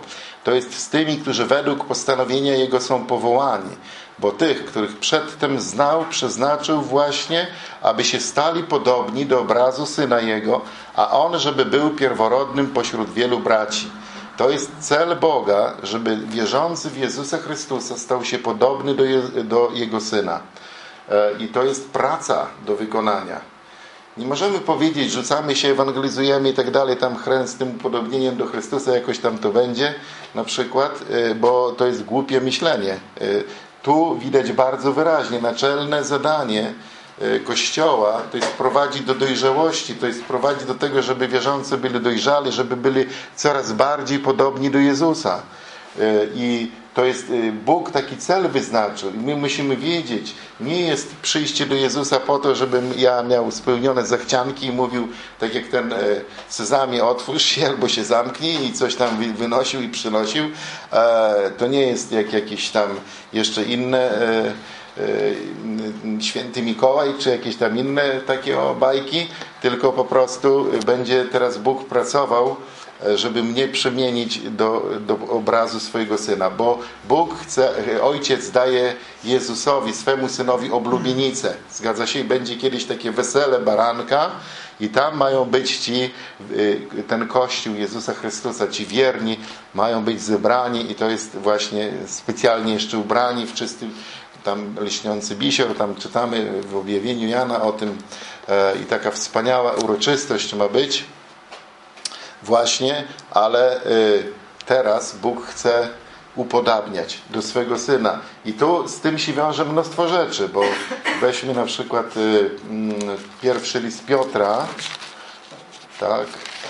To jest z tymi, którzy według postanowienia Jego są powołani. Bo tych, których przedtem znał, przeznaczył właśnie, aby się stali podobni do obrazu Syna Jego, a On, żeby był pierworodnym pośród wielu braci. To jest cel Boga, żeby wierzący w Jezusa Chrystusa stał się podobny do Jego Syna. I to jest praca do wykonania. Nie możemy powiedzieć, rzucamy się, ewangelizujemy i tak dalej, tam z tym upodobnieniem do Chrystusa jakoś tam to będzie, na przykład, bo to jest głupie myślenie. Tu widać bardzo wyraźnie naczelne zadanie Kościoła to jest prowadzić do dojrzałości, to jest prowadzić do tego, żeby wierzący byli dojrzali, żeby byli coraz bardziej podobni do Jezusa. I to jest Bóg taki cel wyznaczył i my musimy wiedzieć, nie jest przyjście do Jezusa po to, żebym ja miał spełnione zachcianki i mówił tak jak ten Sezamie, otwórz się albo się zamknij i coś tam wynosił i przynosił. To nie jest jak jakieś tam jeszcze inne Święty Mikołaj czy jakieś tam inne takie bajki, tylko po prostu będzie teraz Bóg pracował, żeby mnie przemienić do obrazu swojego Syna. Bo Bóg chce, Ojciec daje Jezusowi, swemu Synowi oblubienicę. Zgadza się? I będzie kiedyś takie wesele baranka i tam mają być ten Kościół Jezusa Chrystusa, ci wierni mają być zebrani i to jest właśnie specjalnie jeszcze ubrani w czystym tam lśniący bisior, tam czytamy w objawieniu Jana o tym i taka wspaniała uroczystość ma być właśnie, ale teraz Bóg chce upodabniać do swego Syna i tu z tym się wiąże mnóstwo rzeczy, bo weźmy na przykład pierwszy list Piotra, tak,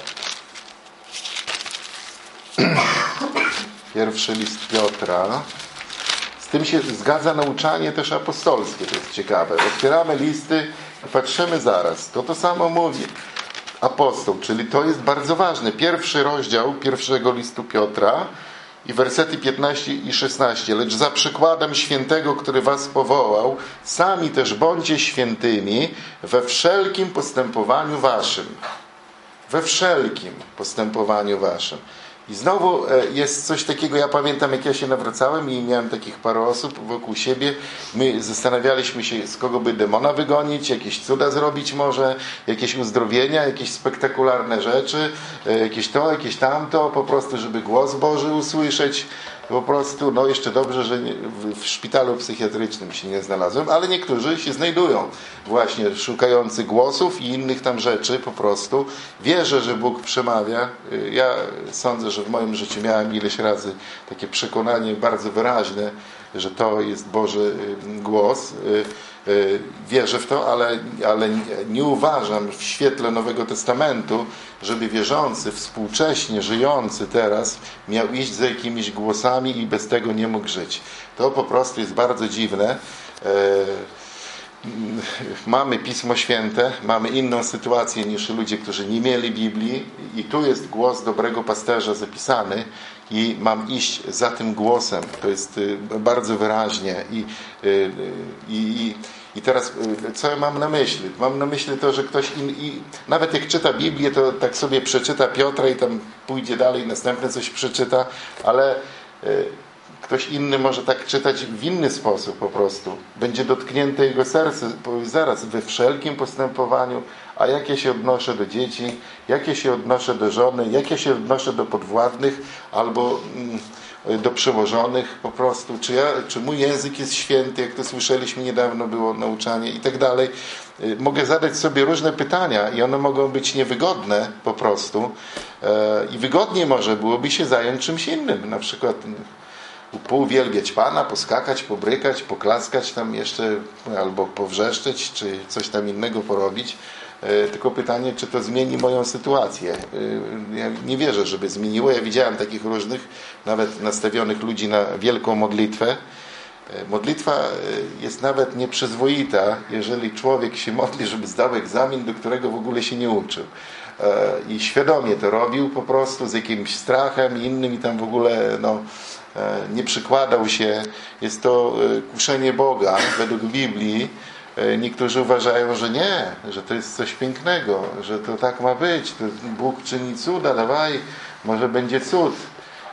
pierwszy list Piotra. Z tym się zgadza nauczanie też apostolskie, to jest ciekawe. Otwieramy listy i patrzymy zaraz. To samo mówi apostoł, czyli to jest bardzo ważne. Pierwszy rozdział pierwszego listu Piotra i wersety 15 i 16. Lecz za przykładem świętego, który was powołał, sami też bądźcie świętymi we wszelkim postępowaniu waszym. We wszelkim postępowaniu waszym. I znowu jest coś takiego, ja pamiętam jak ja się nawracałem i miałem takich parę osób wokół siebie, my zastanawialiśmy się z kogo by demona wygonić, jakieś cuda zrobić może, jakieś uzdrowienia, jakieś spektakularne rzeczy, jakieś to, jakieś tamto, po prostu żeby głos Boży usłyszeć, po prostu, no jeszcze dobrze, że w szpitalu psychiatrycznym się nie znalazłem, ale niektórzy się znajdują właśnie szukający głosów i innych tam rzeczy po prostu. Wierzę, że Bóg przemawia. Ja sądzę, że w moim życiu miałem ileś razy takie przekonanie bardzo wyraźne, że to jest Boży głos. Wierzę w to, ale nie uważam w świetle Nowego Testamentu, żeby wierzący, współcześnie żyjący teraz miał iść za jakimiś głosami i bez tego nie mógł żyć. To po prostu jest bardzo dziwne. Mamy Pismo Święte, mamy inną sytuację niż ludzie, którzy nie mieli Biblii i tu jest głos dobrego pasterza zapisany i mam iść za tym głosem. To jest bardzo wyraźnie i teraz co ja mam na myśli? Mam na myśli to, że ktoś nawet jak czyta Biblię, to tak sobie przeczyta Piotra i tam pójdzie dalej, następne coś przeczyta, ale ktoś inny może tak czytać w inny sposób po prostu. Będzie dotknięte jego serce. Powie zaraz, we wszelkim postępowaniu, a jak ja się odnoszę do dzieci, jak ja się odnoszę do żony, jak ja się odnoszę do podwładnych albo do przełożonych po prostu, czy mój język jest święty, jak to słyszeliśmy niedawno było nauczanie i tak dalej. Mogę zadać sobie różne pytania i one mogą być niewygodne po prostu i wygodniej może byłoby się zająć czymś innym, na przykład pouwielbiać Pana, poskakać, pobrykać, poklaskać tam jeszcze albo powrzeszczeć, czy coś tam innego porobić. Tylko pytanie, czy to zmieni moją sytuację. Ja nie wierzę, żeby zmieniło. Ja widziałem takich różnych, nawet nastawionych ludzi na wielką modlitwę. Modlitwa jest nawet nieprzyzwoita, jeżeli człowiek się modli, żeby zdał egzamin, do którego w ogóle się nie uczył. I świadomie to robił po prostu z jakimś strachem innym i tam w ogóle nie przykładał się. Jest to kuszenie Boga według Biblii. Niektórzy uważają, że nie, że to jest coś pięknego, że to tak ma być, to Bóg czyni cuda, dawaj, może będzie cud.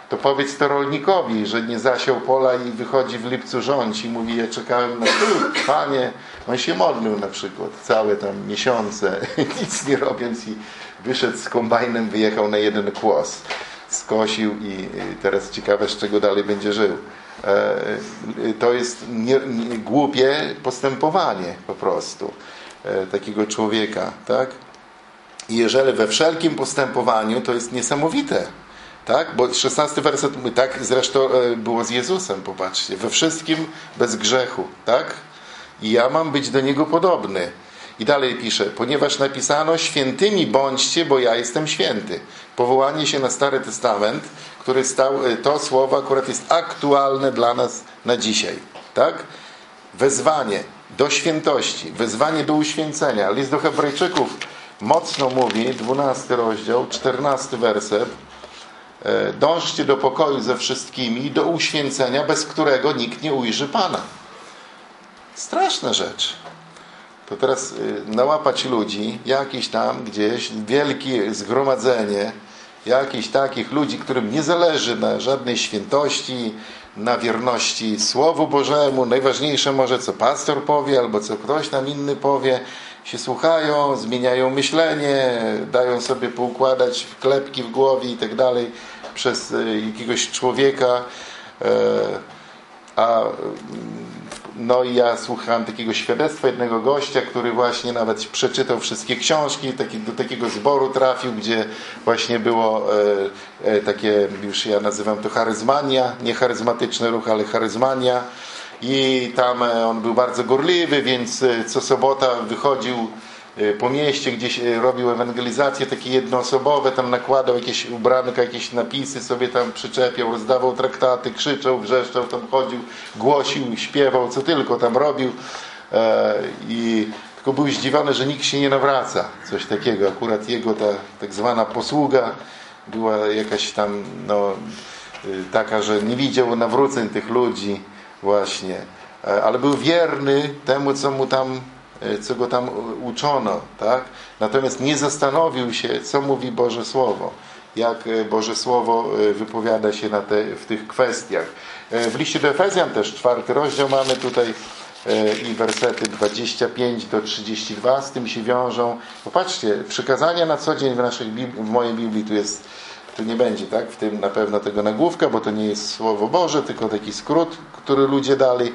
to powiedz to rolnikowi, że nie zasiał pola i wychodzi w lipcu rządź i mówi, ja czekałem na cud, Panie. On się modlił na przykład całe tam miesiące, nic nie robiąc i wyszedł z kombajnem, wyjechał na jeden kłos. Skosił i teraz ciekawe, z czego dalej będzie żył. To jest głupie postępowanie po prostu takiego człowieka, tak? I jeżeli we wszelkim postępowaniu, to jest niesamowite, tak? Bo 16 werset mówi, tak zresztą było z Jezusem, popatrzcie, we wszystkim bez grzechu, tak? I ja mam być do Niego podobny. I dalej pisze, ponieważ napisano, świętymi bądźcie, bo ja jestem święty. Powołanie się na Stary Testament, który to słowo akurat jest aktualne dla nas na dzisiaj. Tak? Wezwanie do świętości, wezwanie do uświęcenia. List do Hebrajczyków mocno mówi, 12 rozdział, 14 werset. Dążcie do pokoju ze wszystkimi i do uświęcenia, bez którego nikt nie ujrzy Pana. Straszna rzecz. To teraz nałapać ludzi, jakieś tam gdzieś, wielkie zgromadzenie, jakichś takich ludzi, którym nie zależy na żadnej świętości, na wierności Słowu Bożemu, najważniejsze może co pastor powie, albo co ktoś nam inny powie, się słuchają, zmieniają myślenie, dają sobie poukładać klepki w głowie i tak dalej przez jakiegoś człowieka, no i ja słuchałem takiego świadectwa jednego gościa, który właśnie nawet przeczytał wszystkie książki, do takiego zboru trafił, gdzie właśnie było takie, już ja nazywam to charyzmania, nie charyzmatyczny ruch, ale charyzmania. I tam on był bardzo gorliwy, więc co sobota wychodził po mieście, gdzieś robił ewangelizacje takie jednoosobowe, tam nakładał jakieś ubranka, jakieś napisy, sobie tam przyczepiał, rozdawał traktaty, krzyczał, wrzeszczał, tam chodził, głosił, śpiewał, co tylko tam robił. I tylko był zdziwiony, że nikt się nie nawraca. Coś takiego. Akurat jego ta tak zwana posługa była jakaś tam taka, że nie widział nawróceń tych ludzi właśnie. Ale był wierny temu, co go tam uczono, tak? Natomiast nie zastanowił się, co mówi Boże Słowo, jak Boże Słowo wypowiada się w tych kwestiach. W liście do Efezjan też 4 rozdział mamy tutaj i wersety 25 do 32 z tym się wiążą. Popatrzcie, przykazania na co dzień w mojej Biblii tu nie będzie, tak? W tym na pewno tego nagłówka, bo to nie jest Słowo Boże, tylko taki skrót, który ludzie dali.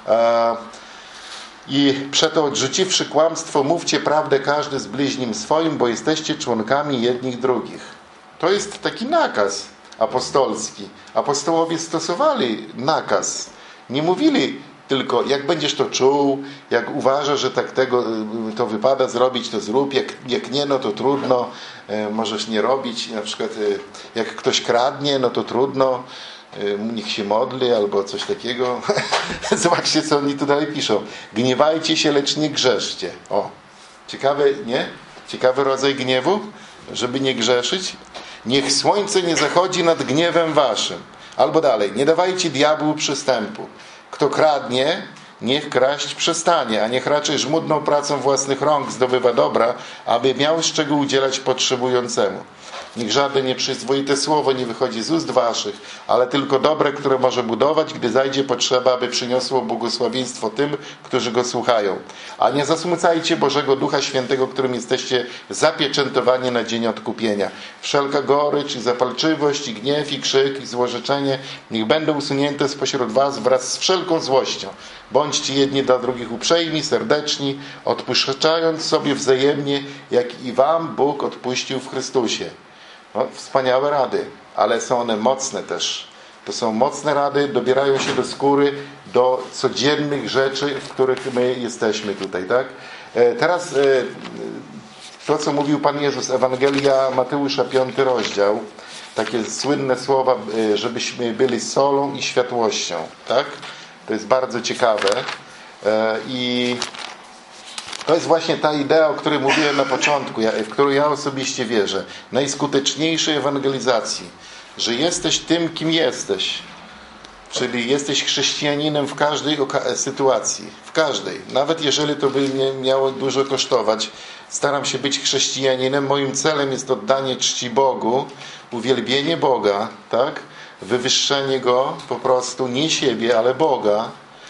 I przeto odrzuciwszy kłamstwo, mówcie prawdę każdy z bliźnim swoim, bo jesteście członkami jednych drugich. To jest taki nakaz apostolski. Apostołowie stosowali nakaz. Nie mówili tylko, jak będziesz to czuł, jak uważasz, że tak to wypada zrobić, to zrób, jak nie, no to trudno, możesz nie robić. Na przykład jak ktoś kradnie, no to trudno, niech się modli albo coś takiego. Zobaczcie, co oni tu dalej piszą. Gniewajcie się, lecz nie grzeszcie. O, ciekawy, nie? Ciekawy rodzaj gniewu, żeby nie grzeszyć. Niech słońce nie zachodzi nad gniewem waszym. Albo dalej, nie dawajcie diabłu przystępu. Kto kradnie, niech kraść przestanie, a niech raczej żmudną pracą własnych rąk zdobywa dobra, aby miał z czego udzielać potrzebującemu. Niech żadne nieprzyzwoite słowo nie wychodzi z ust waszych, ale tylko dobre, które może budować, gdy zajdzie potrzeba, aby przyniosło błogosławieństwo tym, którzy go słuchają. A nie zasmucajcie Bożego Ducha Świętego, którym jesteście zapieczętowani na dzień odkupienia. Wszelka gorycz i zapalczywość, i gniew, i krzyk, i złorzeczenie niech będą usunięte spośród was wraz z wszelką złością. Bądźcie jedni dla drugich uprzejmi, serdeczni, odpuszczając sobie wzajemnie, jak i wam Bóg odpuścił w Chrystusie. No, wspaniałe rady, ale są one mocne też. To są mocne rady, dobierają się do skóry, do codziennych rzeczy, w których my jesteśmy tutaj, tak? Teraz to, co mówił Pan Jezus, Ewangelia Mateusza, 5 rozdział, takie słynne słowa, żebyśmy byli solą i światłością, tak? To jest bardzo ciekawe i to jest właśnie ta idea, o której mówiłem na początku, w którą ja osobiście wierzę. Najskuteczniejszej ewangelizacji, że jesteś tym, kim jesteś. Czyli jesteś chrześcijaninem w każdej sytuacji. W każdej. Nawet jeżeli to by mnie miało dużo kosztować. Staram się być chrześcijaninem. Moim celem jest oddanie czci Bogu, uwielbienie Boga, tak? wywyższenie Go po prostu, nie siebie, ale Boga,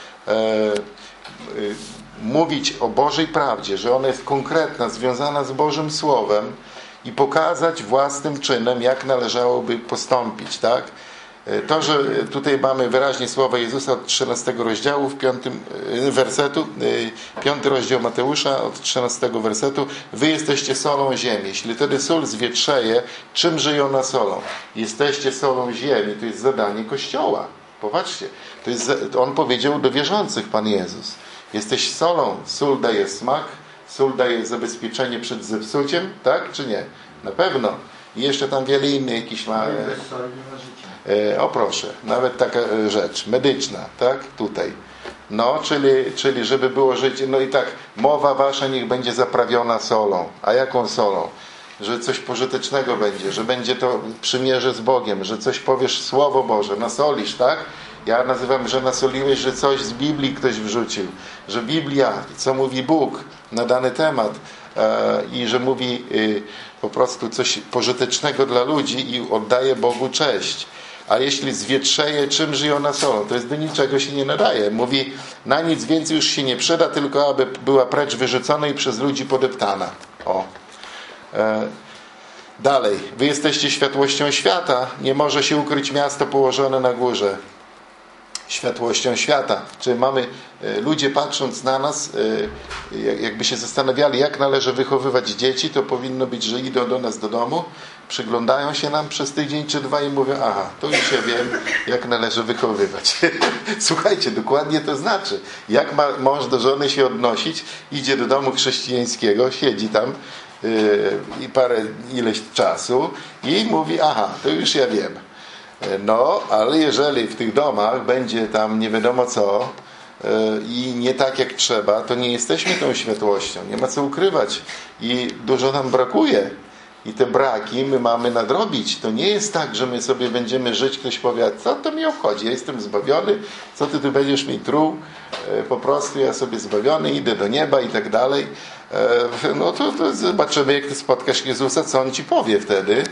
mówić o Bożej prawdzie, że ona jest konkretna, związana z Bożym Słowem i pokazać własnym czynem, jak należałoby postąpić, tak? To, że tutaj mamy wyraźnie słowa Jezusa od 13 rozdziału, w 5 wersetu, 5 rozdział Mateusza od 13 wersetu, wy jesteście solą ziemi. Jeśli wtedy sól zwietrzeje, czym żyją na solą? Jesteście solą ziemi, to jest zadanie Kościoła. Popatrzcie, on powiedział do wierzących, Pan Jezus. Jesteś solą, sól daje smak, sól daje zabezpieczenie przed zepsuciem, tak czy nie? Na pewno. I jeszcze tam wiele innych jakichś ma... O proszę, nawet taka rzecz medyczna, tak? Tutaj. No, czyli żeby było życie, no i tak, mowa wasza niech będzie zaprawiona solą. A jaką solą? Że coś pożytecznego będzie, że będzie to przymierze z Bogiem, że coś powiesz Słowo Boże, nasolisz, tak? Ja nazywam, że nasoliłeś, że coś z Biblii ktoś wrzucił, że Biblia, co mówi Bóg na dany temat i że mówi po prostu coś pożytecznego dla ludzi i oddaje Bogu cześć. A jeśli zwietrzeje, czym żyją na solą? To jest do niczego się nie nadaje. Mówi, na nic więcej już się nie przyda, tylko aby była precz wyrzucona i przez ludzi podeptana. O. Dalej. Wy jesteście światłością świata. Nie może się ukryć miasto położone na górze. Światłością świata. Czyli mamy, ludzie patrząc na nas, jakby się zastanawiali, jak należy wychowywać dzieci, to powinno być, że idą do nas do domu, przyglądają się nam przez tydzień czy dwa i mówią, aha, to już ja wiem, jak należy wychowywać. Słuchajcie, dokładnie to znaczy. Jak ma mąż do żony się odnosić, idzie do domu chrześcijańskiego, siedzi tam i ileś czasu i mówi, aha, to już ja wiem. No, ale jeżeli w tych domach będzie tam nie wiadomo co i nie tak jak trzeba, to nie jesteśmy tą światłością. Nie ma co ukrywać. I dużo nam brakuje. I te braki my mamy nadrobić. To nie jest tak, że my sobie będziemy żyć, ktoś powie, co to mi obchodzi? Ja jestem zbawiony, co ty tu będziesz mi truł? Po prostu ja sobie zbawiony, idę do nieba i tak dalej. No to zobaczymy, jak ty spotkasz Jezusa, co On ci powie wtedy.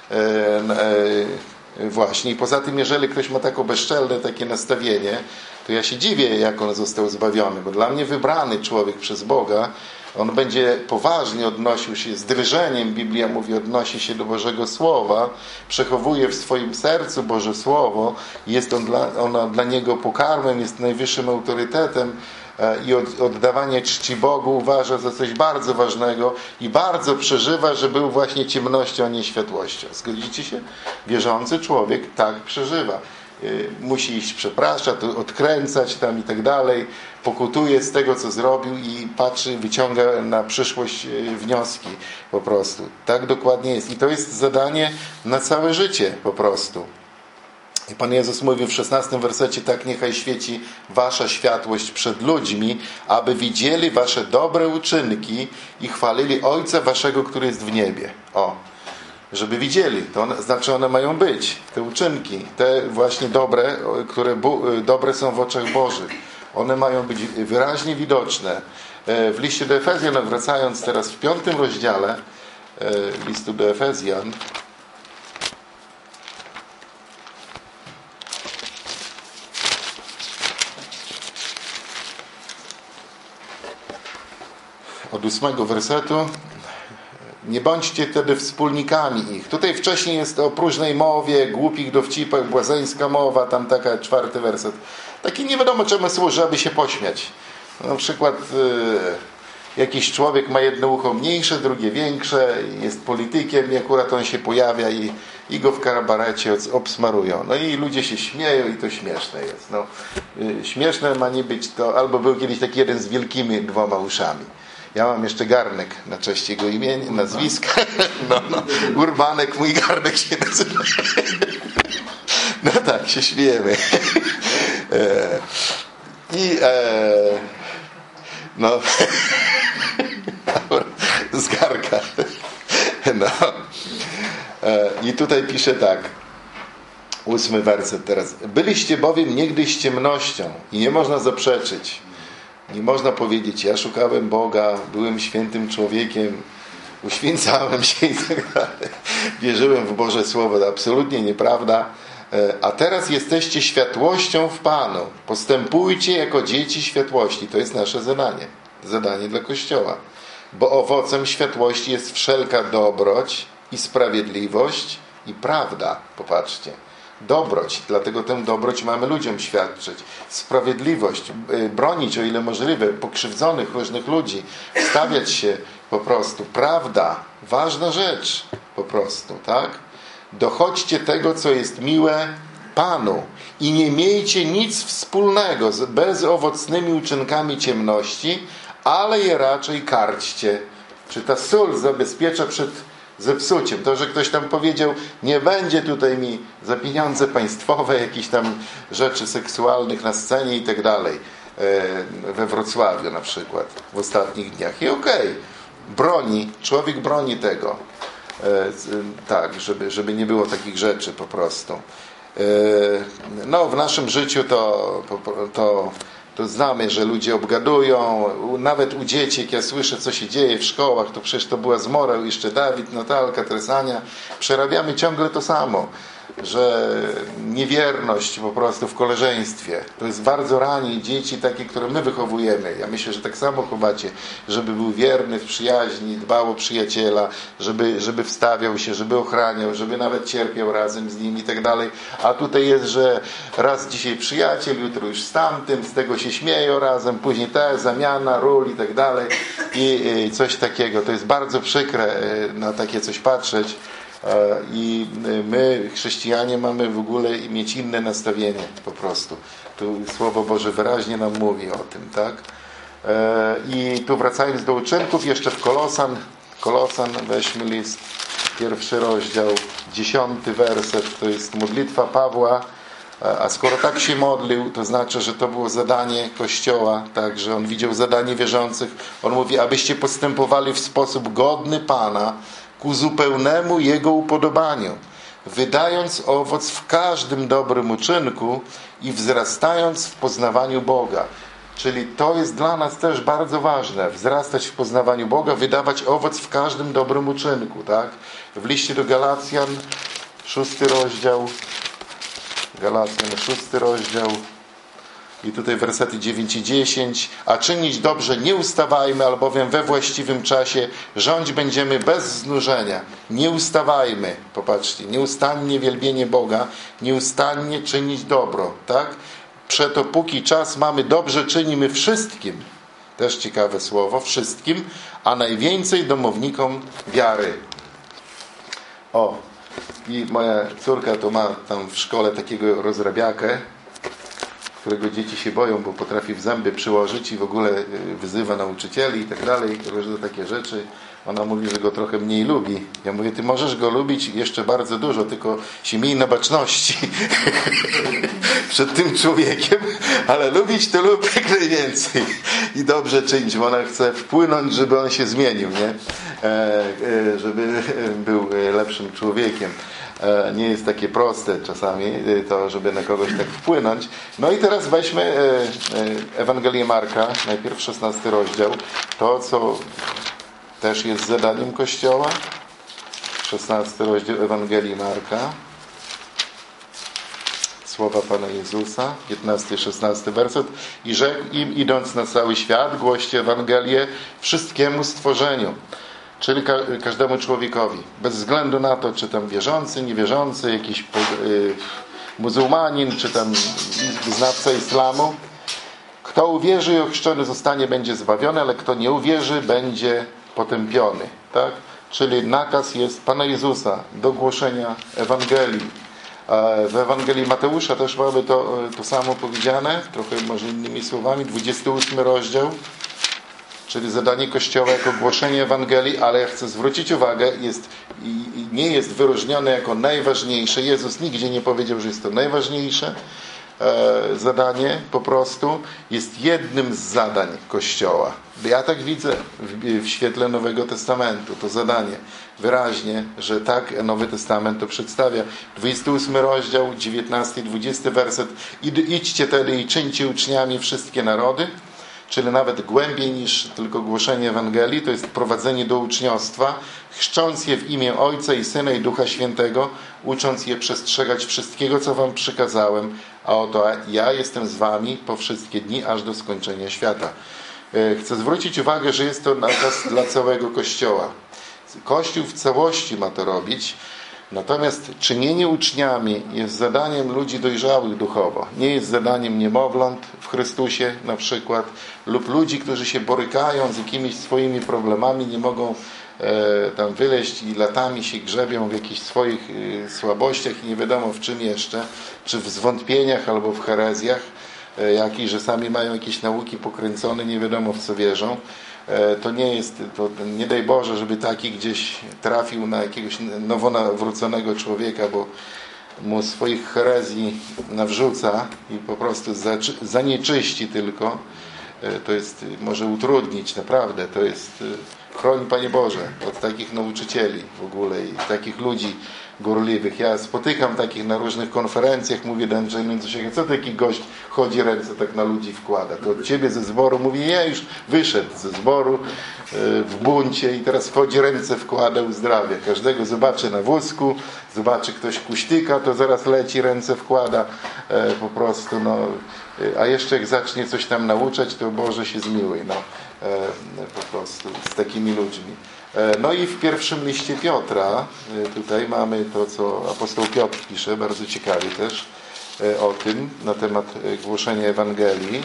Właśnie. I poza tym, jeżeli ktoś ma takie bezczelne takie nastawienie, to ja się dziwię, jak on został zbawiony, bo dla mnie wybrany człowiek przez Boga, on będzie poważnie odnosił się z drżeniem, Biblia mówi, odnosi się do Bożego Słowa, przechowuje w swoim sercu Boże Słowo, jest ona dla niego pokarmem, jest najwyższym autorytetem i oddawanie czci Bogu uważa za coś bardzo ważnego i bardzo przeżywa, że był właśnie ciemnością, a nie światłością. Zgodzicie się? Wierzący człowiek tak przeżywa. Musi iść przepraszać, odkręcać tam i tak dalej, pokutuje z tego, co zrobił i patrzy, wyciąga na przyszłość wnioski po prostu. Tak dokładnie jest. I to jest zadanie na całe życie po prostu. I Pan Jezus mówi w 16 wersecie, tak niechaj świeci wasza światłość przed ludźmi, aby widzieli wasze dobre uczynki i chwalili Ojca waszego, który jest w niebie. O, żeby widzieli, to znaczy one mają być, te uczynki, te właśnie dobre, które dobre są w oczach Bożych. One mają być wyraźnie widoczne. W liście do Efezjan, wracając teraz w 5 rozdziale listu do Efezjan, od 8 wersetu. Nie bądźcie wtedy wspólnikami ich. Tutaj wcześniej jest o próżnej mowie, głupich dowcipach, błazeńska mowa, tam taka 4 werset. Taki nie wiadomo czemu służy, aby się pośmiać. Na przykład jakiś człowiek ma jedno ucho mniejsze, drugie większe, jest politykiem i akurat on się pojawia i go w kabarecie obsmarują. No i ludzie się śmieją i to śmieszne jest. No, śmieszne ma nie być to, albo był kiedyś taki jeden z wielkimi 2 uszami. Ja mam jeszcze Garnek na cześć jego imienia, nazwiska. No, Urbanek, mój Garnek się nazywa. No tak, się śmiejemy. No z Garka. No. I tutaj pisze tak. 8 werset teraz. Byliście bowiem niegdyś ciemnością i nie można zaprzeczyć. Nie można powiedzieć, ja szukałem Boga, byłem świętym człowiekiem, uświęcałem się i tak dalej. Wierzyłem w Boże Słowo. To absolutnie nieprawda. A teraz jesteście światłością w Panu. Postępujcie jako dzieci światłości. To jest nasze zadanie. Zadanie dla Kościoła. Bo owocem światłości jest wszelka dobroć i sprawiedliwość i prawda. Popatrzcie. Dobroć. Dlatego tę dobroć mamy ludziom świadczyć. Sprawiedliwość. Bronić, o ile możliwe, pokrzywdzonych różnych ludzi. Stawiać się po prostu. Prawda. Ważna rzecz. Po prostu. Tak? Dochodźcie tego, co jest miłe Panu i nie miejcie nic wspólnego z bezowocnymi uczynkami ciemności, ale je raczej karćcie. Czy ta sól zabezpiecza przed zepsuciem? To, że ktoś tam powiedział, nie będzie tutaj mi za pieniądze państwowe jakichś tam rzeczy seksualnych na scenie i tak dalej. We Wrocławiu na przykład w ostatnich dniach. I broni, człowiek broni tego. Tak, żeby nie było takich rzeczy po prostu. No, w naszym życiu to znamy, że ludzie obgadują, nawet u dzieci, jak ja słyszę, co się dzieje w szkołach, to przecież to była zmora, jeszcze Dawid, Natalka, Tresania, przerabiamy ciągle to samo, że niewierność po prostu w koleżeństwie, to jest bardzo rani dzieci takie, które my wychowujemy. Ja myślę, że tak samo chowacie, żeby był wierny w przyjaźni, dbał o przyjaciela, żeby wstawiał się, żeby ochraniał, żeby nawet cierpiał razem z nim i tak dalej. A tutaj jest, że raz dzisiaj przyjaciel, jutro już z tamtym, z tego się śmieją razem, później ta zamiana ról i tak dalej i coś takiego. To jest bardzo przykre na takie coś patrzeć. I my, chrześcijanie, mamy w ogóle mieć inne nastawienie po prostu. Tu Słowo Boże wyraźnie nam mówi o tym, tak? I tu wracając do uczynków, jeszcze w Kolosan weźmy list, 1 rozdział, 10 werset, to jest modlitwa Pawła, a skoro tak się modlił, to znaczy, że to było zadanie Kościoła, tak, że on widział zadanie wierzących. On mówi, abyście postępowali w sposób godny Pana, ku zupełnemu Jego upodobaniu, wydając owoc w każdym dobrym uczynku i wzrastając w poznawaniu Boga. Czyli to jest dla nas też bardzo ważne, wzrastać w poznawaniu Boga, wydawać owoc w każdym dobrym uczynku, tak? W liście do Galacjan, 6 rozdział, Galacjan, 6 rozdział, i tutaj wersety 9 i 10. A czynić dobrze nie ustawajmy, albowiem we właściwym czasie rządź będziemy bez znużenia. Nie ustawajmy. Popatrzcie, nieustannie wielbienie Boga, nieustannie czynić dobro. Tak? Przeto póki czas mamy, dobrze czynimy wszystkim. Też ciekawe słowo, wszystkim, a najwięcej domownikom wiary. I moja córka to ma tam w szkole takiego rozrabiakę, którego dzieci się boją, bo potrafi w zęby przyłożyć i w ogóle wyzywa nauczycieli i tak dalej, różne takie rzeczy. Ona mówi, że go trochę mniej lubi. Ja mówię, ty możesz go lubić jeszcze bardzo dużo, tylko się miej na baczności przed tym człowiekiem, ale lubić to lub jak najwięcej i dobrze czynić, bo ona chce wpłynąć, żeby on się zmienił, nie? Żeby był lepszym człowiekiem. Nie jest takie proste czasami to, żeby na kogoś tak wpłynąć. No i teraz weźmy Ewangelię Marka, najpierw 16 rozdział, to co też jest zadaniem Kościoła. 16 rozdział Ewangelii Marka. Słowa Pana Jezusa, 15-16 werset. I rzekł im, idąc na cały świat, głoście Ewangelię wszystkiemu stworzeniu. Czyli każdemu człowiekowi. Bez względu na to, czy tam wierzący, niewierzący, jakiś muzułmanin, czy tam wyznawca islamu. Kto uwierzy i ochrzczony zostanie, będzie zbawiony, ale kto nie uwierzy, będzie potępiony. Tak? Czyli nakaz jest Pana Jezusa do głoszenia Ewangelii. W Ewangelii Mateusza też mamy to samo powiedziane, trochę może innymi słowami, 28 rozdział. Czyli zadanie Kościoła jako głoszenie Ewangelii, ale ja chcę zwrócić uwagę, nie jest wyróżnione jako najważniejsze. Jezus nigdzie nie powiedział, że jest to najważniejsze zadanie, po prostu jest jednym z zadań Kościoła. Ja tak widzę w świetle Nowego Testamentu, to zadanie wyraźnie, że tak Nowy Testament to przedstawia. 28 rozdział, 19-20 werset. Idźcie tedy i czyńcie uczniami wszystkie narody, czyli nawet głębiej niż tylko głoszenie Ewangelii, to jest prowadzenie do uczniostwa, chrzcząc je w imię Ojca i Syna i Ducha Świętego, ucząc je przestrzegać wszystkiego, co wam przykazałem, a oto ja jestem z wami po wszystkie dni, aż do skończenia świata. Chcę zwrócić uwagę, że jest to nakaz dla całego Kościoła. Kościół w całości ma to robić, natomiast czynienie uczniami jest zadaniem ludzi dojrzałych duchowo. Nie jest zadaniem niemowląt w Chrystusie na przykład, lub ludzi, którzy się borykają z jakimiś swoimi problemami, nie mogą tam wyleźć i latami się grzebią w jakichś swoich słabościach i nie wiadomo w czym jeszcze, czy w zwątpieniach albo w herezjach jakichś, że sami mają jakieś nauki pokręcone, nie wiadomo w co wierzą. To nie jest, to nie daj Boże, żeby taki gdzieś trafił na jakiegoś nowonawróconego człowieka, bo mu swoich herezji nawrzuca i po prostu zanieczyści tylko. To jest, może utrudnić naprawdę, to jest, chroń Panie Boże od takich nauczycieli w ogóle i takich ludzi gorliwych. Ja spotykam takich na różnych konferencjach, mówię do Andrzeja Międzysieka, co taki gość chodzi ręce tak na ludzi wkłada? To od ciebie ze zboru, mówi, ja już wyszedł ze zboru w buncie i teraz chodzi ręce wkłada, uzdrawia. Każdego zobaczy na wózku, zobaczy ktoś kuśtyka, to zaraz leci, ręce wkłada po prostu, no. A jeszcze jak zacznie coś tam nauczać, to Boże się zmiłuj, no. Po prostu z takimi ludźmi. No i w pierwszym liście Piotra tutaj mamy to, co apostoł Piotr pisze, bardzo ciekawie też o tym, na temat głoszenia Ewangelii.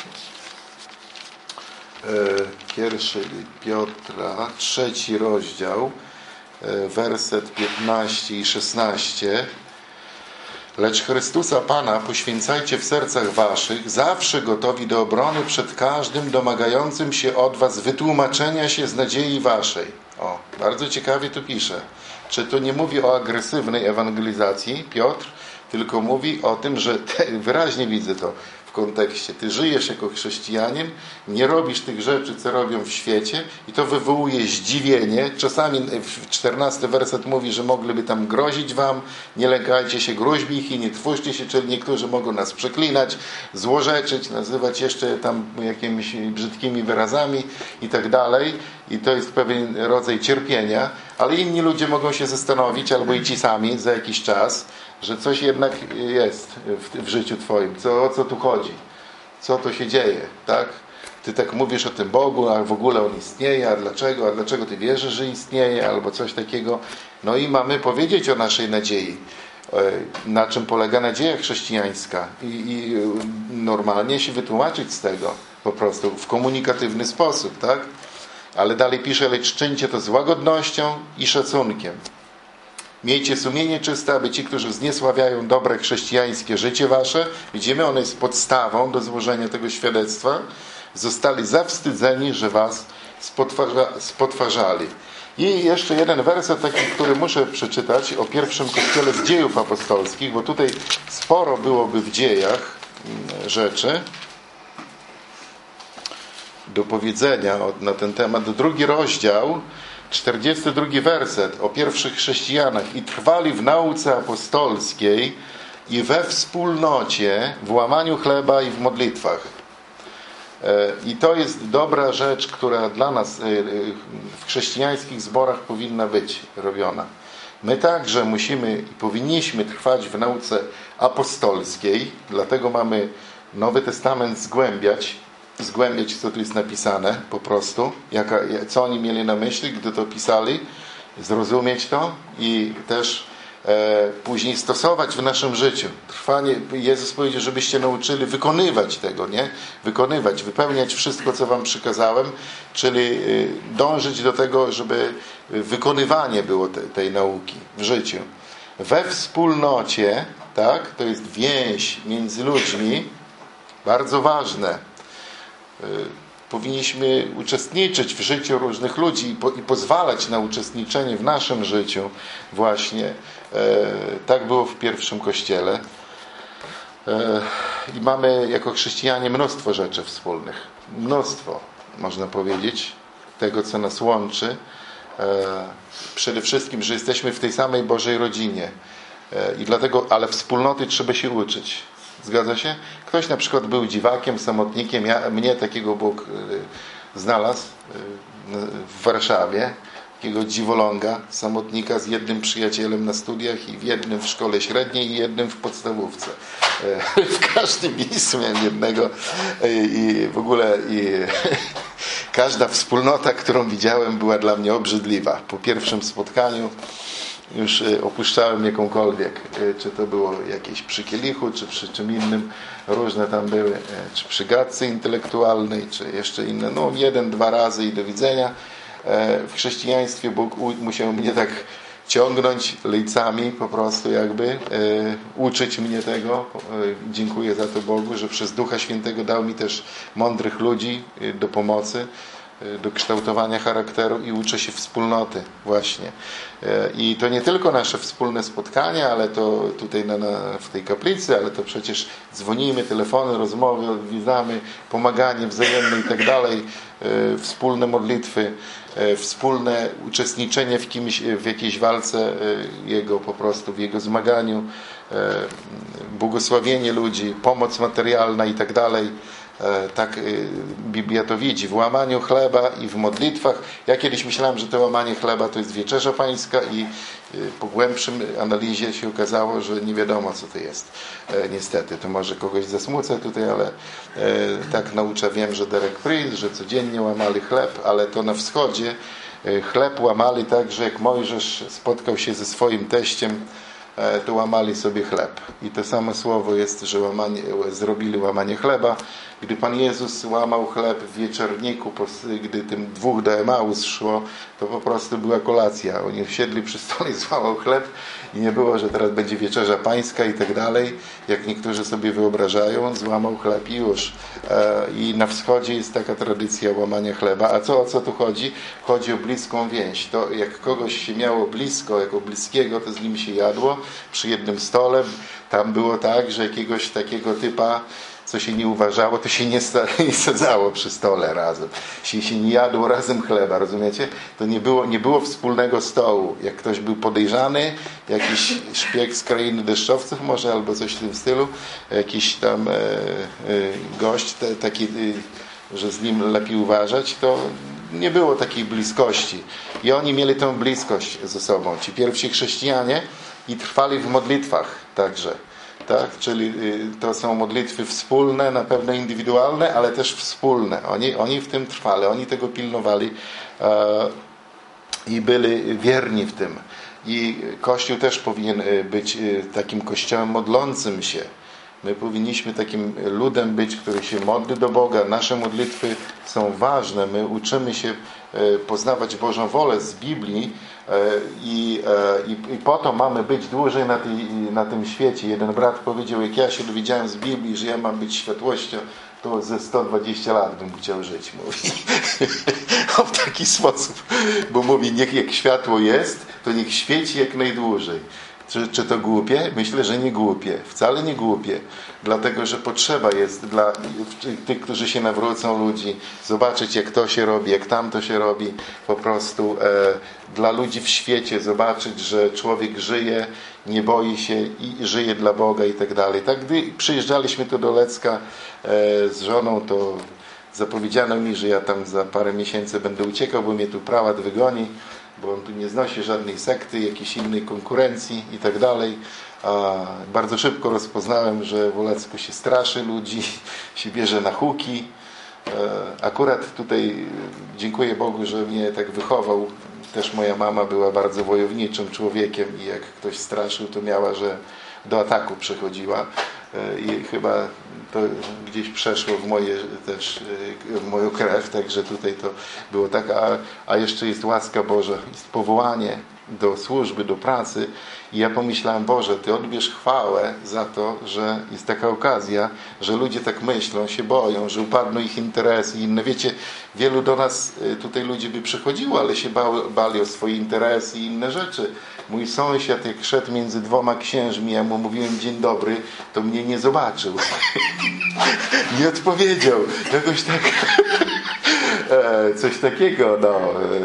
Pierwszy Piotra, 3 rozdział, werset 15 i 16. Lecz Chrystusa Pana poświęcajcie w sercach waszych, zawsze gotowi do obrony przed każdym domagającym się od was wytłumaczenia się z nadziei waszej. O, bardzo ciekawie tu pisze. Czy to nie mówi o agresywnej ewangelizacji, Piotr, tylko mówi o tym, że wyraźnie widzę to w kontekście. Ty żyjesz jako chrześcijanin, nie robisz tych rzeczy, co robią w świecie i to wywołuje zdziwienie. Czasami 14 werset mówi, że mogliby tam grozić wam, nie lękajcie się groźby ich i nie trwóżcie się, czyli niektórzy mogą nas przeklinać, złorzeczyć, nazywać jeszcze tam jakimiś brzydkimi wyrazami i tak dalej. I to jest pewien rodzaj cierpienia, ale inni ludzie mogą się zastanowić, albo i ci sami za jakiś czas, że coś jednak jest w życiu twoim. O co tu chodzi? Co to się dzieje? Tak? Ty tak mówisz o tym Bogu, a w ogóle On istnieje, a dlaczego? A dlaczego ty wierzysz, że istnieje? Albo coś takiego. No i mamy powiedzieć o naszej nadziei. Na czym polega nadzieja chrześcijańska. I normalnie się wytłumaczyć z tego. Po prostu w komunikatywny sposób. Tak? Ale dalej pisze, lecz czyńcie to z łagodnością i szacunkiem. Miejcie sumienie czyste, aby ci, którzy zniesławiają dobre chrześcijańskie życie wasze, widzimy, ono jest podstawą do złożenia tego świadectwa, zostali zawstydzeni, że was spotwarzali. I jeszcze jeden werset taki, który muszę przeczytać o pierwszym kościele z Dziejów Apostolskich, bo tutaj sporo byłoby w dziejach rzeczy do powiedzenia na ten temat. 2 rozdział, 42 werset o pierwszych chrześcijanach. I trwali w nauce apostolskiej i we wspólnocie, w łamaniu chleba i w modlitwach. I to jest dobra rzecz, która dla nas w chrześcijańskich zborach powinna być robiona. My także musimy i powinniśmy trwać w nauce apostolskiej, dlatego mamy Nowy Testament zgłębiać, co tu jest napisane po prostu, co oni mieli na myśli, gdy to pisali, zrozumieć to i też później stosować w naszym życiu. Trwanie, Jezus powiedział, żebyście nauczyli wykonywać tego, nie? Wykonywać, wypełniać wszystko, co wam przykazałem, czyli dążyć do tego, żeby wykonywanie było tej nauki w życiu. We wspólnocie, tak? To jest więź między ludźmi, bardzo ważne. Powinniśmy uczestniczyć w życiu różnych ludzi i pozwalać na uczestniczenie w naszym życiu właśnie. Tak było w pierwszym kościele. I mamy jako chrześcijanie mnóstwo rzeczy wspólnych. Mnóstwo, można powiedzieć, tego, co nas łączy. Przede wszystkim, że jesteśmy w tej samej Bożej rodzinie. I dlatego, ale wspólnoty trzeba się uczyć. Zgadza się? Ktoś na przykład był dziwakiem, samotnikiem, mnie takiego Bóg znalazł w Warszawie, takiego dziwoląga, samotnika z jednym przyjacielem na studiach i w jednym w szkole średniej i jednym w podstawówce. W każdym miejscu miałem jednego i w ogóle każda wspólnota, którą widziałem, była dla mnie obrzydliwa. Po pierwszym spotkaniu już opuszczałem jakąkolwiek, czy to było jakieś przy kielichu, czy przy czym innym, różne tam były, czy przy gadce intelektualnej, czy jeszcze inne, 1-2 razy i do widzenia. W chrześcijaństwie Bóg musiał mnie tak ciągnąć lejcami po prostu jakby, uczyć mnie tego. Dziękuję za to Bogu, że przez Ducha Świętego dał mi też mądrych ludzi do pomocy, do kształtowania charakteru i uczę się wspólnoty właśnie. I to nie tylko nasze wspólne spotkania, ale to tutaj w tej kaplicy, ale to przecież dzwonimy, telefony, rozmowy, odwiedzamy, pomaganie wzajemne i tak dalej, wspólne modlitwy, wspólne uczestniczenie w jakiejś walce Jego po prostu, w Jego zmaganiu, błogosławienie ludzi, pomoc materialna i tak dalej. Tak Biblia to widzi, w łamaniu chleba i w modlitwach. Ja kiedyś myślałem, że to łamanie chleba to jest wieczerza pańska i po głębszym analizie się okazało, że nie wiadomo co to jest. Niestety, to może kogoś zasmucę tutaj, ale tak naucza, wiem, że Derek Prince, że codziennie łamali chleb, ale to na wschodzie chleb łamali tak, że jak Mojżesz spotkał się ze swoim teściem, to łamali sobie chleb. I to samo słowo jest, że zrobili łamanie chleba. Gdy Pan Jezus łamał chleb w wieczorniku, gdy tym 2 do Emaus szło, to po prostu była kolacja. Oni siedli przy stole i złamał chleb i nie było, że teraz będzie wieczerza pańska i tak dalej, jak niektórzy sobie wyobrażają, złamał chleb i już. I na wschodzie jest taka tradycja łamania chleba. A o co tu chodzi? Chodzi o bliską więź. To jak kogoś się miało blisko, jako bliskiego, to z nim się jadło przy jednym stole. Tam było tak, że jakiegoś takiego typa, co się nie uważało, to się nie sadzało przy stole razem. Się nie jadło razem chleba, rozumiecie? To nie było wspólnego stołu. Jak ktoś był podejrzany, jakiś szpieg z krainy deszczowców może, albo coś w tym stylu, jakiś tam gość taki, że z nim lepiej uważać, to nie było takiej bliskości. I oni mieli tę bliskość ze sobą. Ci pierwsi chrześcijanie i trwali w modlitwach także. Tak? Czyli to są modlitwy wspólne, na pewno indywidualne, ale też wspólne. Oni w tym trwali, oni tego pilnowali i byli wierni w tym. I Kościół też powinien być takim kościołem modlącym się. My powinniśmy takim ludem być, który się modli do Boga. Nasze modlitwy są ważne. My uczymy się poznawać Bożą wolę z Biblii i po to mamy być dłużej na tym świecie. Jeden brat powiedział, jak ja się dowiedziałem z Biblii, że ja mam być światłością, to ze 120 lat bym chciał żyć, mówi. W taki sposób. Bo mówi, niech jak światło jest, to niech świeci jak najdłużej. Czy to głupie? Myślę, że nie głupie. Wcale nie głupie. Dlatego, że potrzeba jest dla tych, którzy się nawrócą, ludzi, zobaczyć jak to się robi, jak tamto się robi. Po prostu dla ludzi w świecie zobaczyć, że człowiek żyje, nie boi się i żyje dla Boga i tak dalej. Tak, gdy przyjeżdżaliśmy tu do Lecka z żoną, to zapowiedziano mi, że ja tam za parę miesięcy będę uciekał, bo mnie tu prałat wygoni, bo on tu nie znosi żadnej sekty, jakiejś innej konkurencji i tak dalej. Bardzo szybko rozpoznałem, że w Olecku się straszy ludzi, się bierze na huki. Akurat tutaj dziękuję Bogu, że mnie tak wychował. Też moja mama była bardzo wojowniczym człowiekiem i jak ktoś straszył, to miała, że do ataku przechodziła. I chyba to gdzieś przeszło w moją krew, także tutaj to było tak, a jeszcze jest łaska Boża, jest powołanie do służby, do pracy i ja pomyślałem, Boże, Ty odbierz chwałę za to, że jest taka okazja, że ludzie tak myślą, się boją, że upadną ich interesy i inne. Wiecie, wielu do nas tutaj ludzi by przychodziło, ale się bali o swoje interesy i inne rzeczy. Mój sąsiad, jak szedł między 2 księżmi, ja mu mówiłem dzień dobry, to mnie nie zobaczył. Nie odpowiedział. Jakoś tak coś takiego,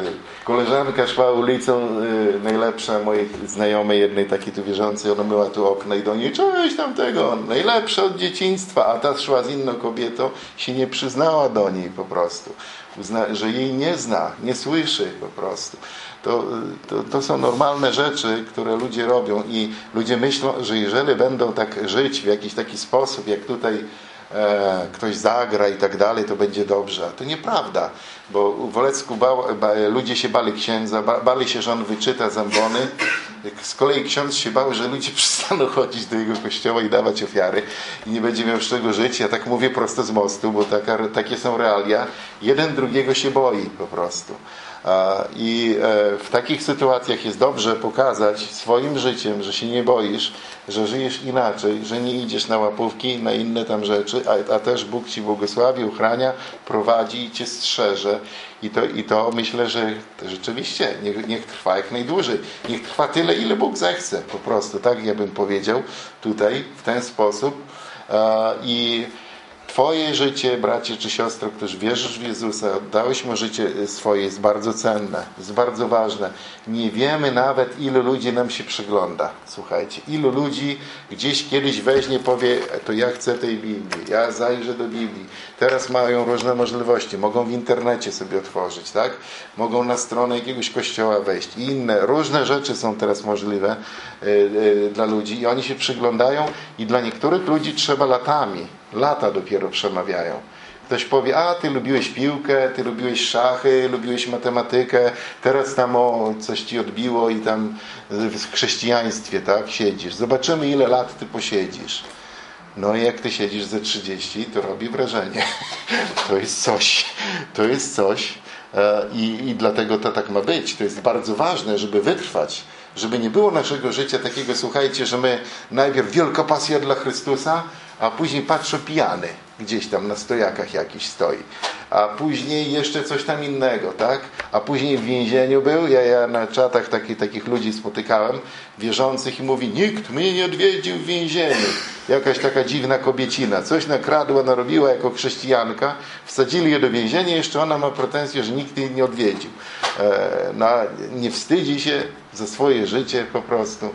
Koleżanka szła ulicą, najlepsza mojej znajomej, jednej takiej tu wierzącej, ona myła tu okno i do niej, cześć tamtego, najlepsza od dzieciństwa, a ta szła z inną kobietą, się nie przyznała do niej po prostu, że jej nie zna, nie słyszy po prostu. To są normalne rzeczy, które ludzie robią i ludzie myślą, że jeżeli będą tak żyć w jakiś taki sposób, jak tutaj ktoś zagra i tak dalej, to będzie dobrze. A to nieprawda, bo w Wolecku ludzie się bali księdza, bali się, że on wyczyta zambony. Z kolei ksiądz się bał, że ludzie przestaną chodzić do jego kościoła i dawać ofiary i nie będzie miał z czego żyć. Ja tak mówię prosto z mostu, bo takie są realia. Jeden drugiego się boi po prostu. I w takich sytuacjach jest dobrze pokazać swoim życiem, że się nie boisz, że żyjesz inaczej, że nie idziesz na łapówki, na inne tam rzeczy, a też Bóg Ci błogosławi, uchrania, prowadzi i Cię strzeże. I to myślę, że rzeczywiście niech trwa jak najdłużej. Niech trwa tyle, ile Bóg zechce. Po prostu, tak ja bym powiedział tutaj, w ten sposób. I Twoje życie, bracie czy siostro, którzy wierzysz w Jezusa, oddałeś Mu życie swoje, jest bardzo cenne, jest bardzo ważne. Nie wiemy nawet, ilu ludzi nam się przygląda. Słuchajcie, ilu ludzi gdzieś kiedyś weźmie, powie, to ja chcę tej Biblii, ja zajrzę do Biblii. Teraz mają różne możliwości, mogą w internecie sobie otworzyć, tak? Mogą na stronę jakiegoś kościoła wejść. I inne, różne rzeczy są teraz możliwe dla ludzi i oni się przyglądają i dla niektórych ludzi trzeba latami. Lata dopiero przemawiają. Ktoś powie, a ty lubiłeś piłkę, ty lubiłeś szachy, lubiłeś matematykę, teraz tam coś ci odbiło i tam w chrześcijaństwie, tak, siedzisz. Zobaczymy, ile lat ty posiedzisz. No i jak ty siedzisz ze 30, to robi wrażenie. To jest coś. I dlatego to tak ma być. To jest bardzo ważne, żeby wytrwać. Żeby nie było naszego życia takiego, słuchajcie, że my najpierw wielka pasja dla Chrystusa, a później patrzę pijany, gdzieś tam na stojakach jakiś stoi. A później jeszcze coś tam innego, tak? A później w więzieniu był, ja na czatach takich ludzi spotykałem, wierzących i mówi, nikt mnie nie odwiedził w więzieniu. Jakaś taka dziwna kobiecina, coś nakradła, narobiła jako chrześcijanka, wsadzili je do więzienia, jeszcze ona ma pretensje, że nikt jej nie odwiedził. Nie wstydzi się za swoje życie po prostu.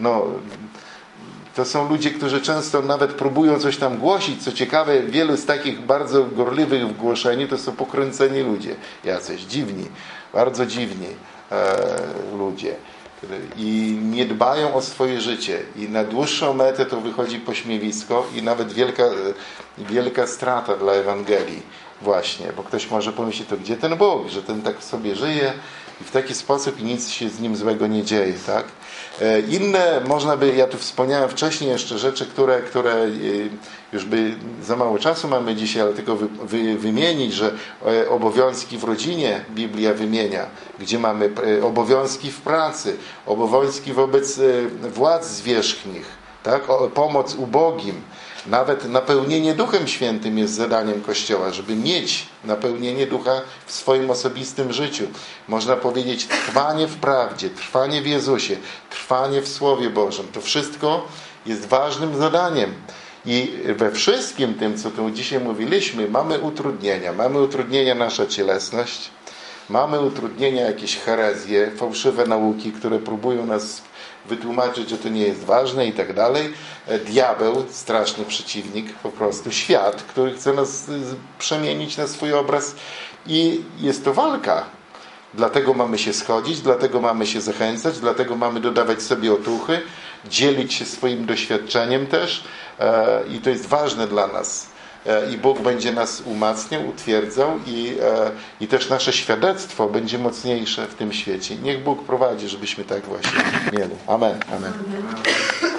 To są ludzie, którzy często nawet próbują coś tam głosić. Co ciekawe, wielu z takich bardzo gorliwych w głoszeniu to są pokręceni ludzie. Jacyś dziwni, bardzo dziwni ludzie. I nie dbają o swoje życie. I na dłuższą metę to wychodzi pośmiewisko i nawet wielka strata dla Ewangelii. Właśnie, bo ktoś może pomyśleć, to gdzie ten Bóg, że ten tak sobie żyje i w taki sposób i nic się z nim złego nie dzieje, tak? Inne, można by, ja tu wspomniałem wcześniej jeszcze rzeczy, które już by za mało czasu mamy dzisiaj, ale tylko wymienić, że obowiązki w rodzinie Biblia wymienia, gdzie mamy obowiązki w pracy, obowiązki wobec władz zwierzchnich, tak? Pomoc ubogim. Nawet napełnienie Duchem Świętym jest zadaniem Kościoła, żeby mieć napełnienie Ducha w swoim osobistym życiu. Można powiedzieć trwanie w prawdzie, trwanie w Jezusie, trwanie w Słowie Bożym. To wszystko jest ważnym zadaniem. I we wszystkim tym, co tu dzisiaj mówiliśmy, mamy utrudnienia. Mamy utrudnienia nasza cielesność, mamy utrudnienia jakieś herezje, fałszywe nauki, które próbują nas wytłumaczyć, że to nie jest ważne i tak dalej. Diabeł, straszny przeciwnik, po prostu świat, który chce nas przemienić na swój obraz i jest to walka. Dlatego mamy się schodzić, dlatego mamy się zachęcać, dlatego mamy dodawać sobie otuchy, dzielić się swoim doświadczeniem też i to jest ważne dla nas. I Bóg będzie nas umacniał, utwierdzał i też nasze świadectwo będzie mocniejsze w tym świecie. Niech Bóg prowadzi, żebyśmy tak właśnie mieli. Amen. Amen.